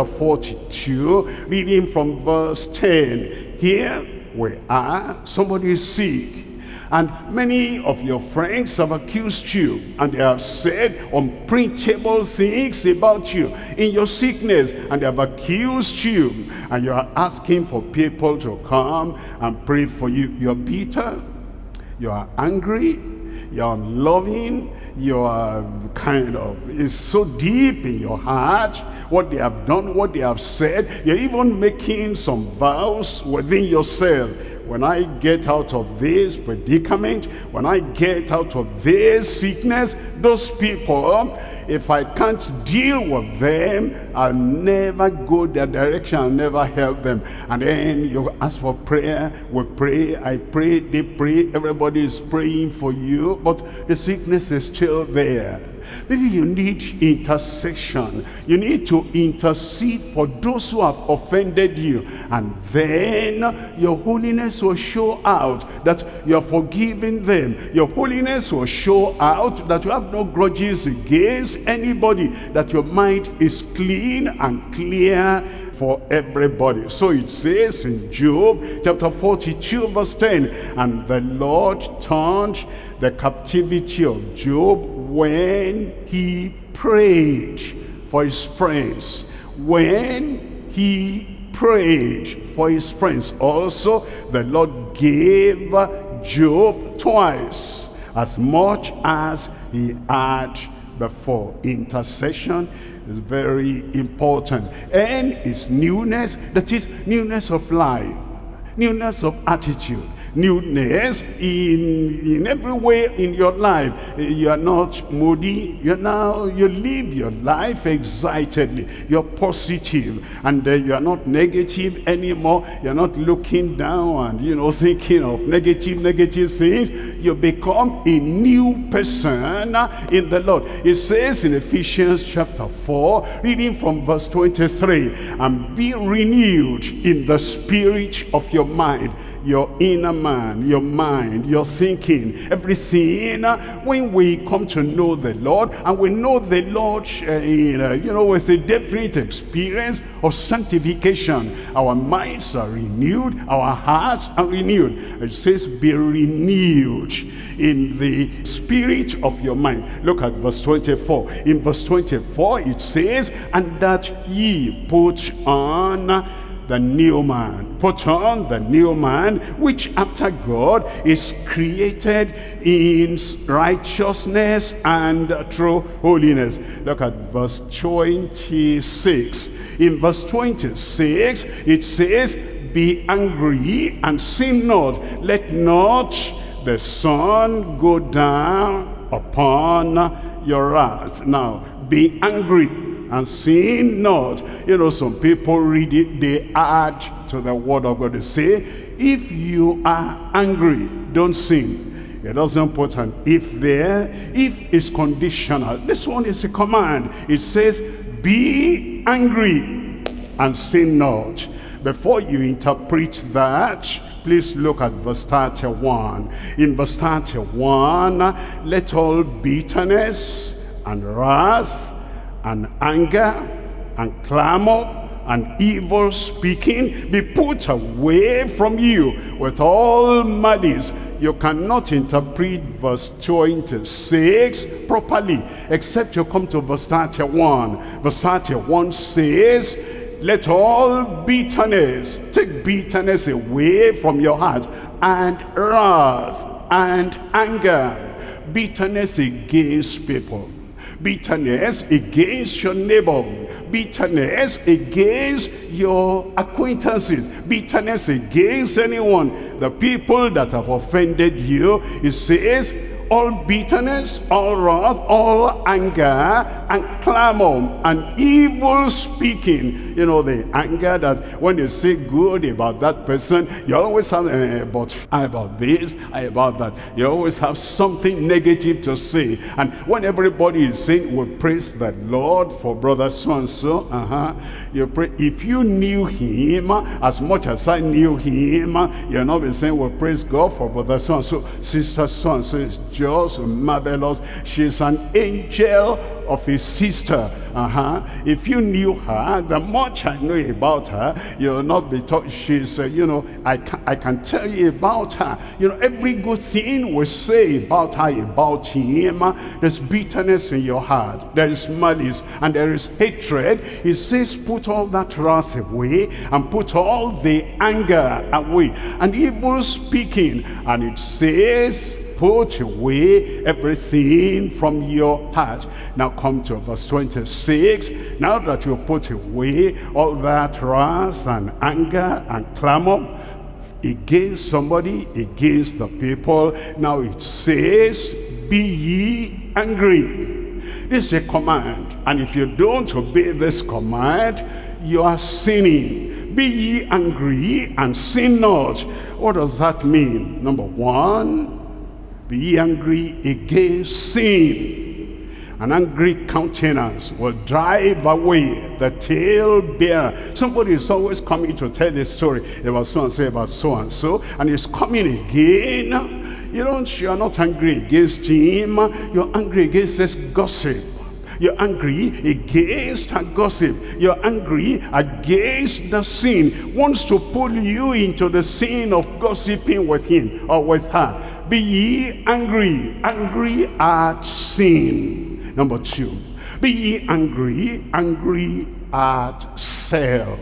42, reading from verse 10, here we are, somebody is sick, and many of your friends have accused you, and they have said unprintable things about you in your sickness, and they have accused you, and you are asking for people to come and pray for you. You're bitter, you are angry, you're unloving, you are it's so deep in your heart, what they have done, what they have said. You're even making some vows within yourself. When I get out of this predicament, when I get out of this sickness, those people, if I can't deal with them, I'll never go their direction, I'll never help them. And then you ask for prayer, we pray, I pray, they pray, everybody is praying for you, but the sickness is still there. Maybe you need intercession. You need to intercede for those who have offended you. And then your holiness will show out that you are forgiving them. Your holiness will show out that you have no grudges against anybody, that your mind is clean and clear for everybody. So it says in Job chapter 42 verse 10, and the Lord turned the captivity of Job when he prayed for his friends. When he prayed for his friends. Also, the Lord gave Job twice as much as he had before. Intercession is very important. And it's newness, that is newness of life, newness of attitude, newness in every way in your life. You are not moody. You live your life excitedly. You're positive, and you are not negative anymore. You're not looking down and thinking of negative things. You become a new person in the Lord. It says in Ephesians chapter 4, reading from verse 23, and be renewed in the spirit of your mind, your inner man, your mind, your thinking, everything. When we come to know the Lord, and we know the Lord with a definite experience of sanctification, our minds are renewed, our hearts are renewed. It says be renewed in the spirit of your mind. Look at verse 24. In verse 24 it says, and that ye put on the new man. Put on the new man, which after God is created in righteousness and true holiness. Look at verse 26. In verse 26 it says, be angry and sin not. Let not the sun go down upon your wrath. Now, be angry and sin not. Some people read it, they add to the word of God. They say, if you are angry, don't sin. It doesn't put an if there. If is conditional. This one is a command. It says, be angry and sin not. Before you interpret that, please look at verse 31. In verse 31, let all bitterness and wrath and anger and clamor and evil speaking be put away from you with all malice. You cannot interpret verse 26 properly except you come to verse 31. Verse 31 says, let all bitterness, take bitterness away from your heart, and wrath and anger. Bitterness against people, bitterness against your neighbor, bitterness against your acquaintances, bitterness against anyone, the people that have offended you. It says all bitterness, all wrath, all anger and clamor and evil speaking. The anger that when you say good about that person, you always have about this, about that. You always have something negative to say. And when everybody is saying, we praise the Lord for brother so-and-so, you pray. If you knew him as much as I knew him, you're not be saying, well, praise God for brother so-and-so. Sister so-and-so is just marvelous. She's an angel of a sister. If you knew her, the much I know about her, you'll not be taught. She's I can tell you about her. Every good thing we say about her, about him. There's bitterness in your heart, there is malice, and there is hatred. It says put all that wrath away, and put all the anger away, and evil speaking. And it says put away everything from your heart. Now come to verse 26. Now that you put away all that wrath and anger and clamor against somebody, against the people, now it says, be ye angry. This is a command, and if you don't obey this command, you are sinning. Be ye angry and sin not. What does that mean? Number one, be ye angry against sin. An angry countenance will drive away the talebearer. Somebody is always coming to tell the story about so-and-so, about so-and-so, and he's coming again. You're not angry against him, you're angry against this gossip. You're angry against a gossip. You're angry against the sin. Wants to pull you into the sin of gossiping with him or with her. Be ye angry. Angry at sin. Number 2. Be ye angry. Angry at self.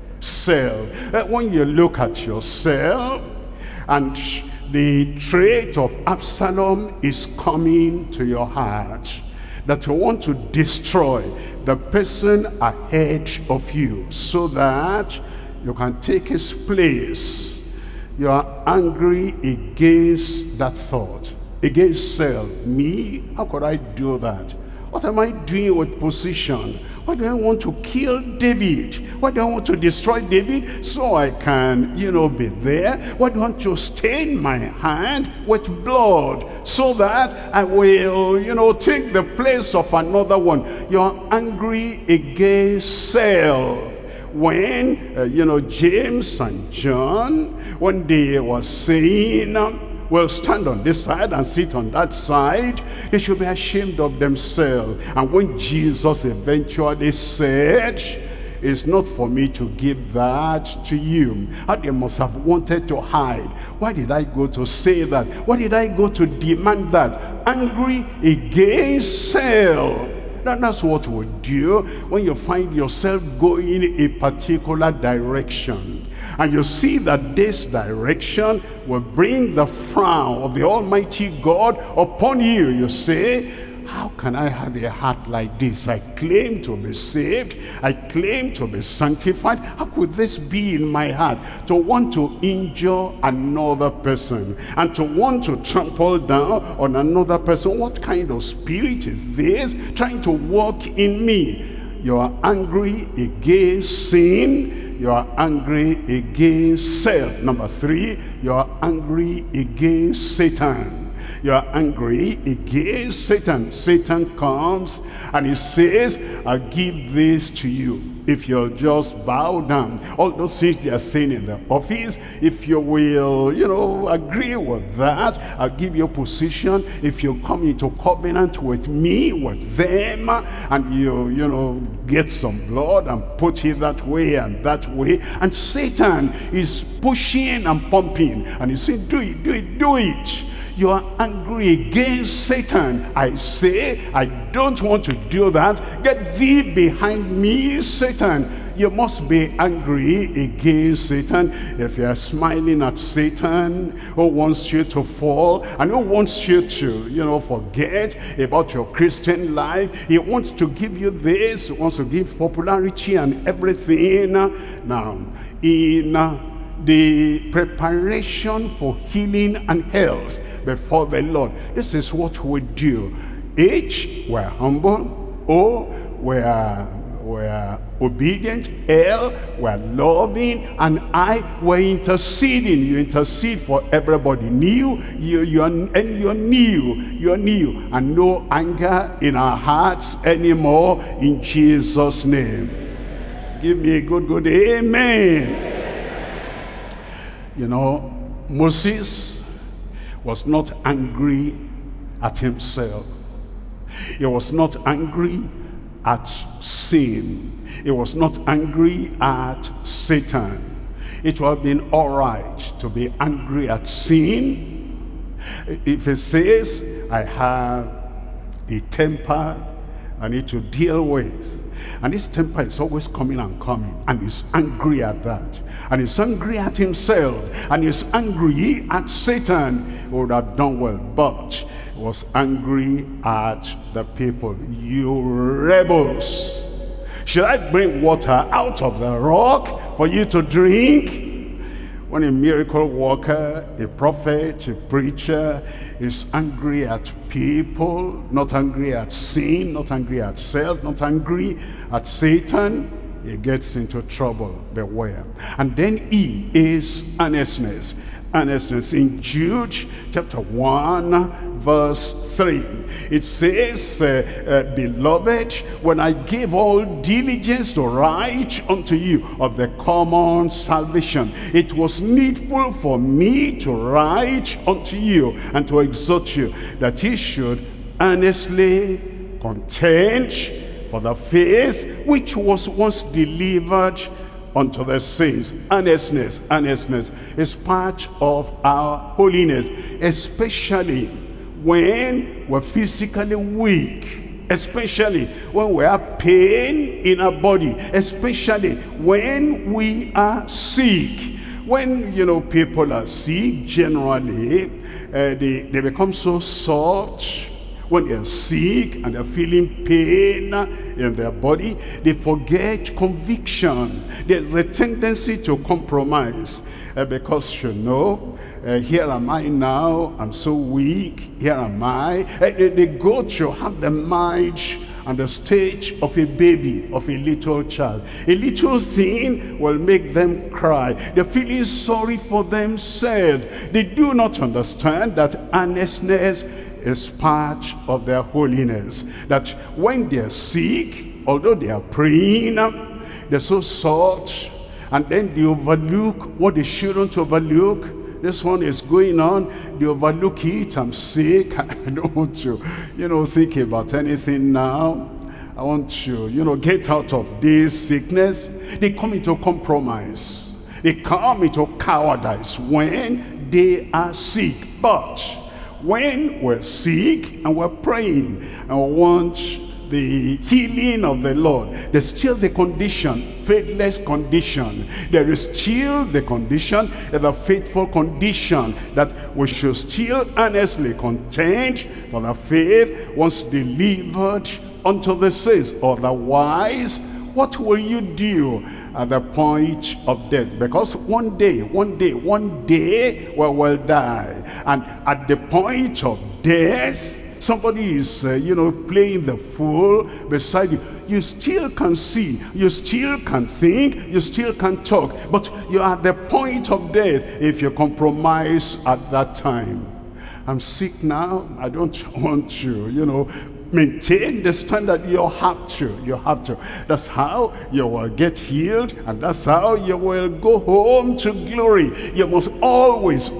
Self. When you look at yourself and the trait of Absalom is coming to your heart, that you want to destroy the person ahead of you so that you can take his place. You are angry against that thought, against self. Me? How could I do that? What am I doing with position? Why do I want to kill David? Why do I want to destroy David so I can, be there? Why do I want to stain my hand with blood so that I will, take the place of another one? You're angry against self. When, James and John, when they were saying, well, stand on this side and sit on that side, they should be ashamed of themselves. And when Jesus eventually said, it's not for me to give that to you, how they must have wanted to hide. Why did I go to say that? Why did I go to demand that? Angry against self. That's what we do when you find yourself going a particular direction. And you see that this direction will bring the frown of the Almighty God upon you. You say, how can I have a heart like this? I claim to be saved. I claim to be sanctified. How could this be in my heart? To want to injure another person and to want to trample down on another person. What kind of spirit is this trying to work in me? You are angry against sin. You are angry against self. Number 3, you are angry against Satan. You are angry against Satan. Satan comes and he says, I'll give this to you if you'll just bow down. All those things they are saying in the office, if you will, agree with that, I'll give you a position. If you come into covenant with me, with them, and you get some blood and put it that way and that way. And Satan is pushing and pumping. And he's saying, do it, do it, do it. You are angry against Satan. I say, I don't want to do that. Get thee behind me, Satan. You must be angry against Satan. If you are smiling at Satan, who wants you to fall and who wants you to, forget about your Christian life. He wants to give you this. He wants to give popularity and everything. Now, in the preparation for healing and health before the Lord, this is what we do. H, we're humble. O, we're obedient. L, we're loving. And I, we're interceding. You intercede for everybody. You're new. And no anger in our hearts anymore, in Jesus' name. Give me a good amen. Moses was not angry at himself. He was not angry at sin. He was not angry at Satan. It would have been all right to be angry at sin. If he says, I have a temper I need to deal with, and this temper is always coming and coming, and he's angry at that, and he's angry at himself, and he's angry at Satan, he would have done well, but he was angry at the people. You rebels, should I bring water out of the rock for you to drink? When a miracle worker, a prophet, a preacher is angry at people, not angry at sin, not angry at self, not angry at Satan, he gets into trouble. Beware. And then E is earnestness. Earnestness in Jude chapter 1 verse 3, it says, beloved, when I gave all diligence to write unto you of the common salvation, it was needful for me to write unto you and to exhort you that ye should earnestly contend for the faith which was once delivered unto the saints. Earnestness, earnestness is part of our holiness, especially when we're physically weak, especially when we have pain in our body, especially when we are sick. When, people are sick, generally, they become so soft. When they're sick and they're feeling pain in their body, they forget conviction. There's a tendency to compromise because, here am I now, I'm so weak, here am I. They go to have the mind and the stage of a baby, of a little child. A little thing will make them cry. They're feeling sorry for themselves. They do not understand that earnestness is part of their holiness. That when they're sick, although they are praying, they're so soft, and then they overlook what they shouldn't overlook. This one is going on, they overlook it. I'm sick, I don't want to, think about anything now. I want to, get out of this sickness. They come into compromise. They come into cowardice when they are sick. But when we're sick and we're praying and we want the healing of the Lord, there's still the condition, faithless condition. There is still the condition, the faithful condition, that we should still earnestly contend for the faith once delivered unto the saints. Otherwise, what will you do at the point of death? Because one day we will die. And at the point of death, somebody is, playing the fool beside you. You still can see, you still can think, you still can talk. But you're at the point of death if you compromise at that time. I'm sick now, I don't want to, maintain the standard. You have to. That's how you will get healed, and that's how you will go home to glory. You must always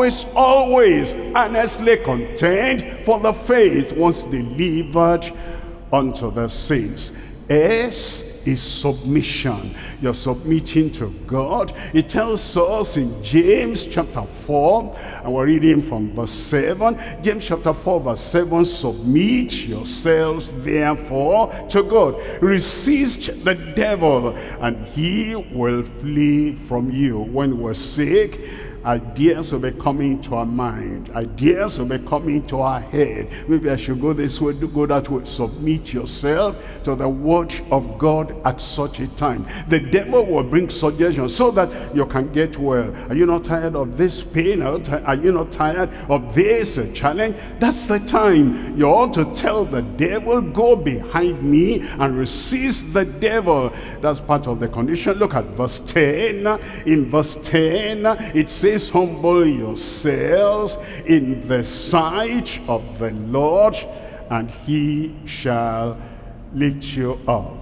earnestly contend for the faith once delivered unto the saints. S is submission. You're submitting to God. It tells us in James chapter 4, and we're reading from verse 7. James chapter 4 verse 7, submit yourselves therefore to God. Resist the devil and he will flee from you. When we're sick, ideas will be coming to our mind. Ideas will be coming to our head. Maybe I should go this way, go that way. Submit yourself to the word of God at such a time. The devil will bring suggestions so that you can get well. Are you not tired of this pain? Are you not tired of this challenge? That's the time you ought to tell the devil, go behind me and resist the devil. That's part of the condition. Look at verse 10. In verse 10, it says, humble yourselves in the sight of the Lord, and he shall lift you up.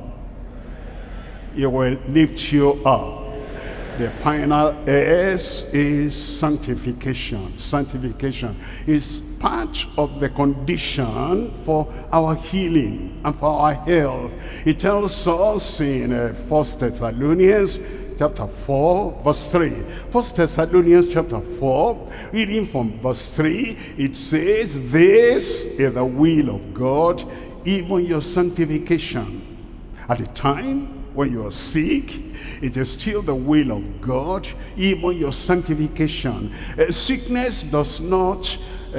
He will lift you up. The final S is sanctification. Sanctification is part of the condition for our healing and for our health. It tells us in 1 Thessalonians chapter 4 verse 3. 1 Thessalonians chapter 4, reading from verse 3, it says, this is the will of God, even your sanctification. At the time when you are sick, it is still the will of God, even your sanctification. Sickness does not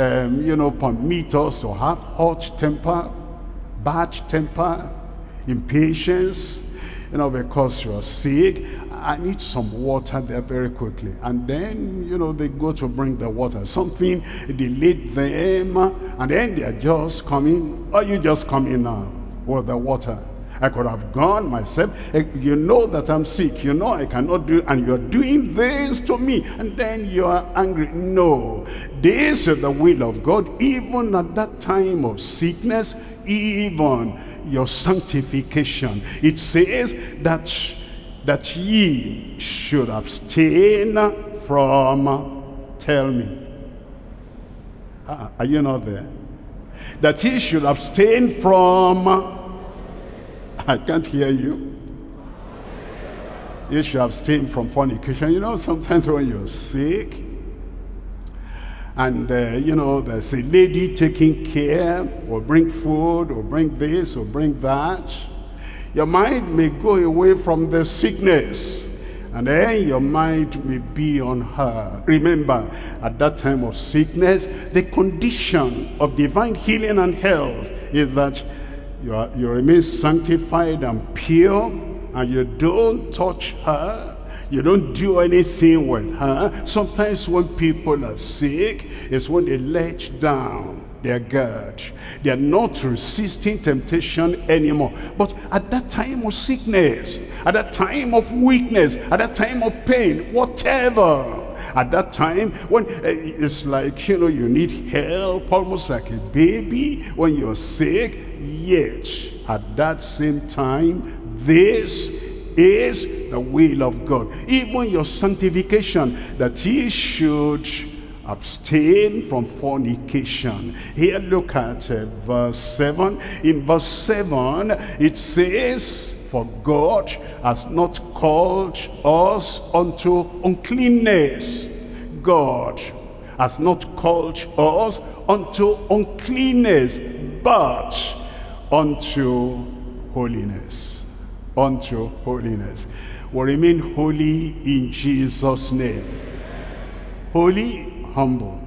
permit us to have hot temper, bad temper, impatience. Because you're sick, I need some water there very quickly. And then, they go to bring the water. Something delayed them, and then they're just coming. Are you just coming now with the water? I could have gone myself. You know that I'm sick. You know I cannot do, and you're doing this to me. And then you are angry. No. This is the will of God. Even at that time of sickness, even your sanctification. It says that ye should abstain from, tell me. Are you not there? that he should abstain from, I can't hear you. You should abstain from fornication. You know, sometimes when you're sick, and you know, there's a lady taking care, or bring food, or bring this, or bring that, your mind may go away from the sickness, and then your mind may be on her. Remember, at that time of sickness, the condition of divine healing and health is that you remain sanctified and pure, and you don't touch her, you don't do anything with her. Sometimes when people are sick, it's when they let down their guard. They are not resisting temptation anymore. But at that time of sickness, at that time of weakness, at that time of pain, whatever, at that time when it's like, you know, you need help, almost like a baby when you're sick, yet at that same time, this is the will of God. Even your sanctification, that he should abstain from fornication. Here, look at verse 7. In verse 7, it says, for God has not called us unto uncleanness. God has not called us unto uncleanness, but unto holiness. Unto holiness. We remain holy in Jesus' name. Holy, humble.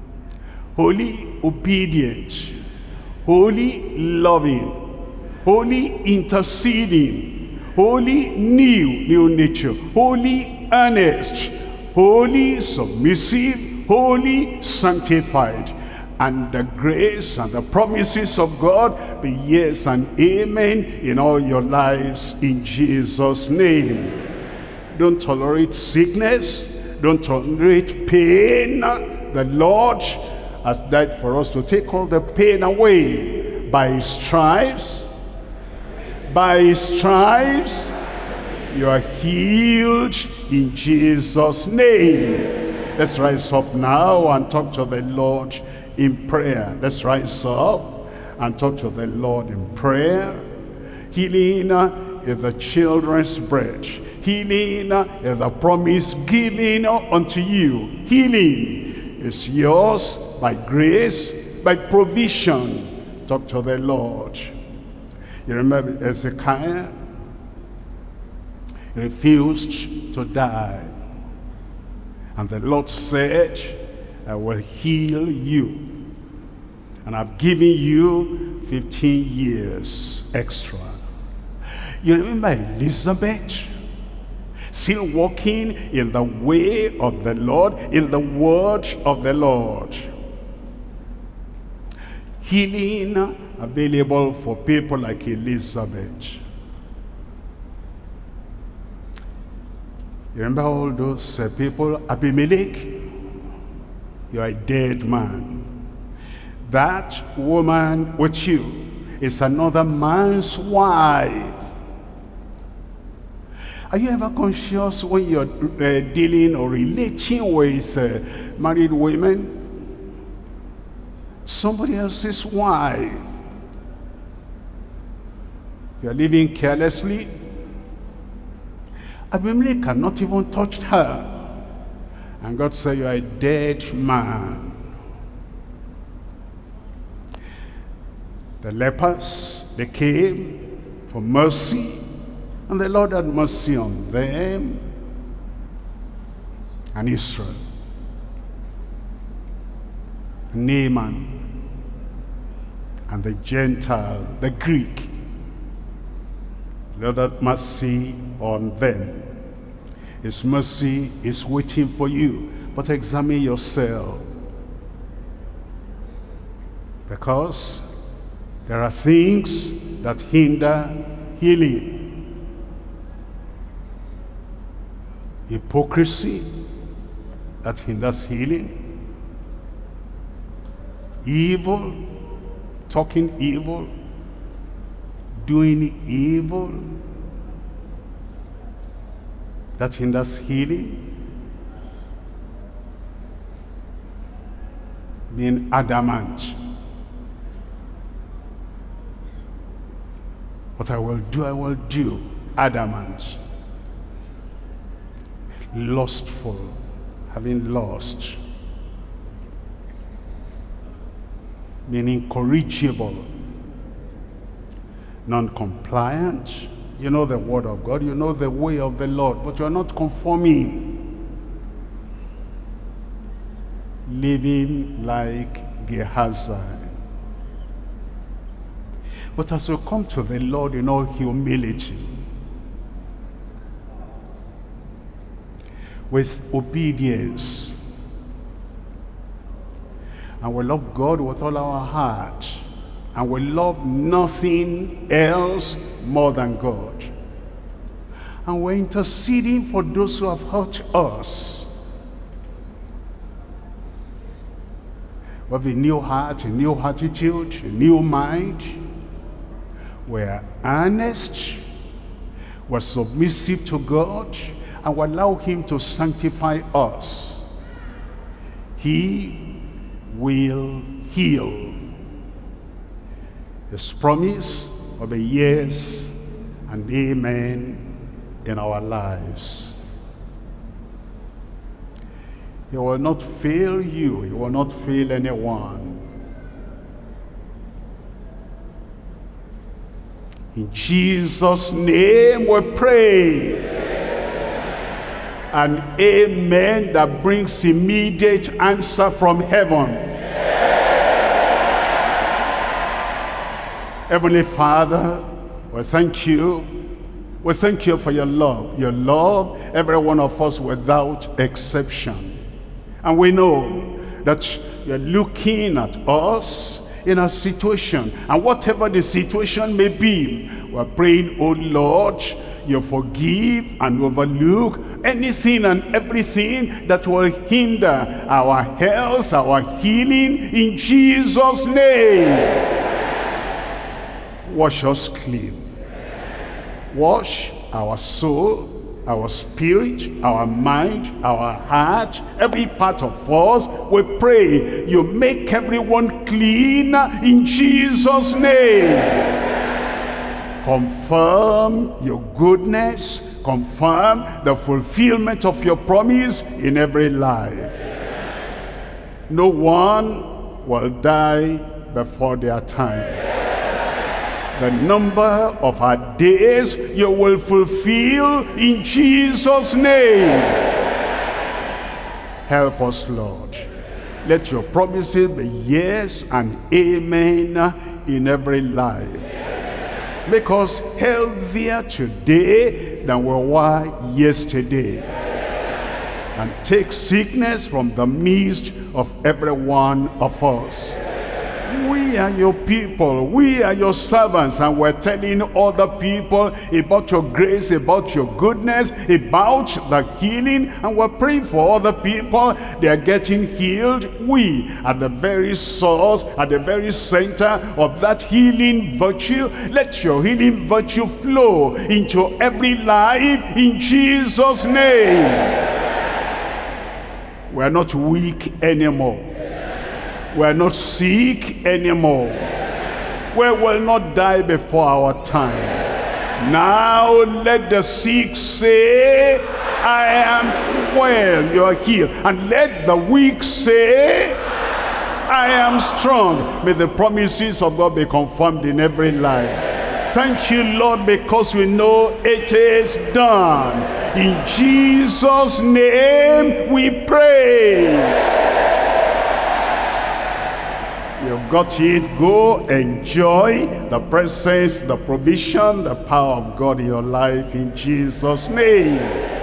Holy, obedient. Holy, loving. Holy, interceding. Holy, new nature. Holy, earnest. Holy, submissive. Holy, sanctified. And the grace and the promises of God be yes and amen in all your lives in Jesus' name. Don't tolerate sickness. Don't tolerate pain. The Lord has died for us to take all the pain away. By his stripes, you are healed in Jesus' name. Let's rise up now and talk to the Lord in prayer. Let's rise up and talk to the Lord in prayer. Healing is the children's bread. Healing is the promise given unto you. Healing is yours by grace, by provision. Talk to the Lord. You remember Hezekiah? He refused to die. And the Lord said, I will heal you. And I've given you 15 years extra. You remember Elizabeth? Still walking in the way of the Lord, in the word of the Lord. Healing available for people like Elizabeth. You remember all those people? Abimelech, you are a dead man. That woman with you is another man's wife. Are you ever conscious when you're dealing or relating with married women? Somebody else's wife. You're living carelessly. Abimelech cannot even touch her. And God said, you are a dead man. The lepers, they came for mercy. And the Lord had mercy on them and Israel. Naaman and the Gentile, the Greek. The Lord had mercy on them. His mercy is waiting for you. But examine yourself. Because there are things that hinder healing. Hypocrisy that hinders healing. Evil, talking evil, doing evil that hinders healing. Being adamant What I will do, adamant. Lustful, having lost. Being incorrigible. Non-compliant. You know the word of God, you know the way of the Lord, but you are not conforming. Living like Gehazi. But as you come to the Lord in all humility, with obedience, and we love God with all our heart, and we love nothing else more than God, and we're interceding for those who have hurt us. We have a new heart, a new attitude, a new mind. We're earnest, we're submissive to God, and we allow Him to sanctify us. He will heal. His promise will be yes and amen in our lives. He will not fail you. He will not fail anyone. In Jesus' name we pray. An amen that brings immediate answer from heaven. Heavenly Father, we thank you. We thank you for your love. Your love, every one of us without exception. And we know that you're looking at us in our situation. And whatever the situation may be, we're praying, oh Lord, you forgive and overlook anything and everything that will hinder our health, our healing, in Jesus' name. Wash us clean. Wash our soul, our spirit, our mind, our heart, every part of us. We pray you make everyone clean in Jesus' name. Confirm your goodness, confirm the fulfillment of your promise in every life. No one will die before their time. The number of our days you will fulfill in Jesus' name. Help us, Lord. Let your promises be yes and amen in every life. Make us healthier today than we were yesterday. And take sickness from the midst of every one of us. We are your people, we are your servants, and we're telling other people about your grace, about your goodness, about the healing, and we're praying for other people. They are getting healed. We are the very source, at the very center of that healing virtue. Let your healing virtue flow into every life in Jesus' name. We're not weak anymore. We're not sick anymore. We will not die before our time. Now let the sick say, I am well, you are healed. And let the weak say, I am strong. May the promises of God be confirmed in every life. Thank you, Lord, because we know it is done. In Jesus' name we pray. You've got it. Go enjoy the presence, the provision, the power of God in your life in Jesus' name.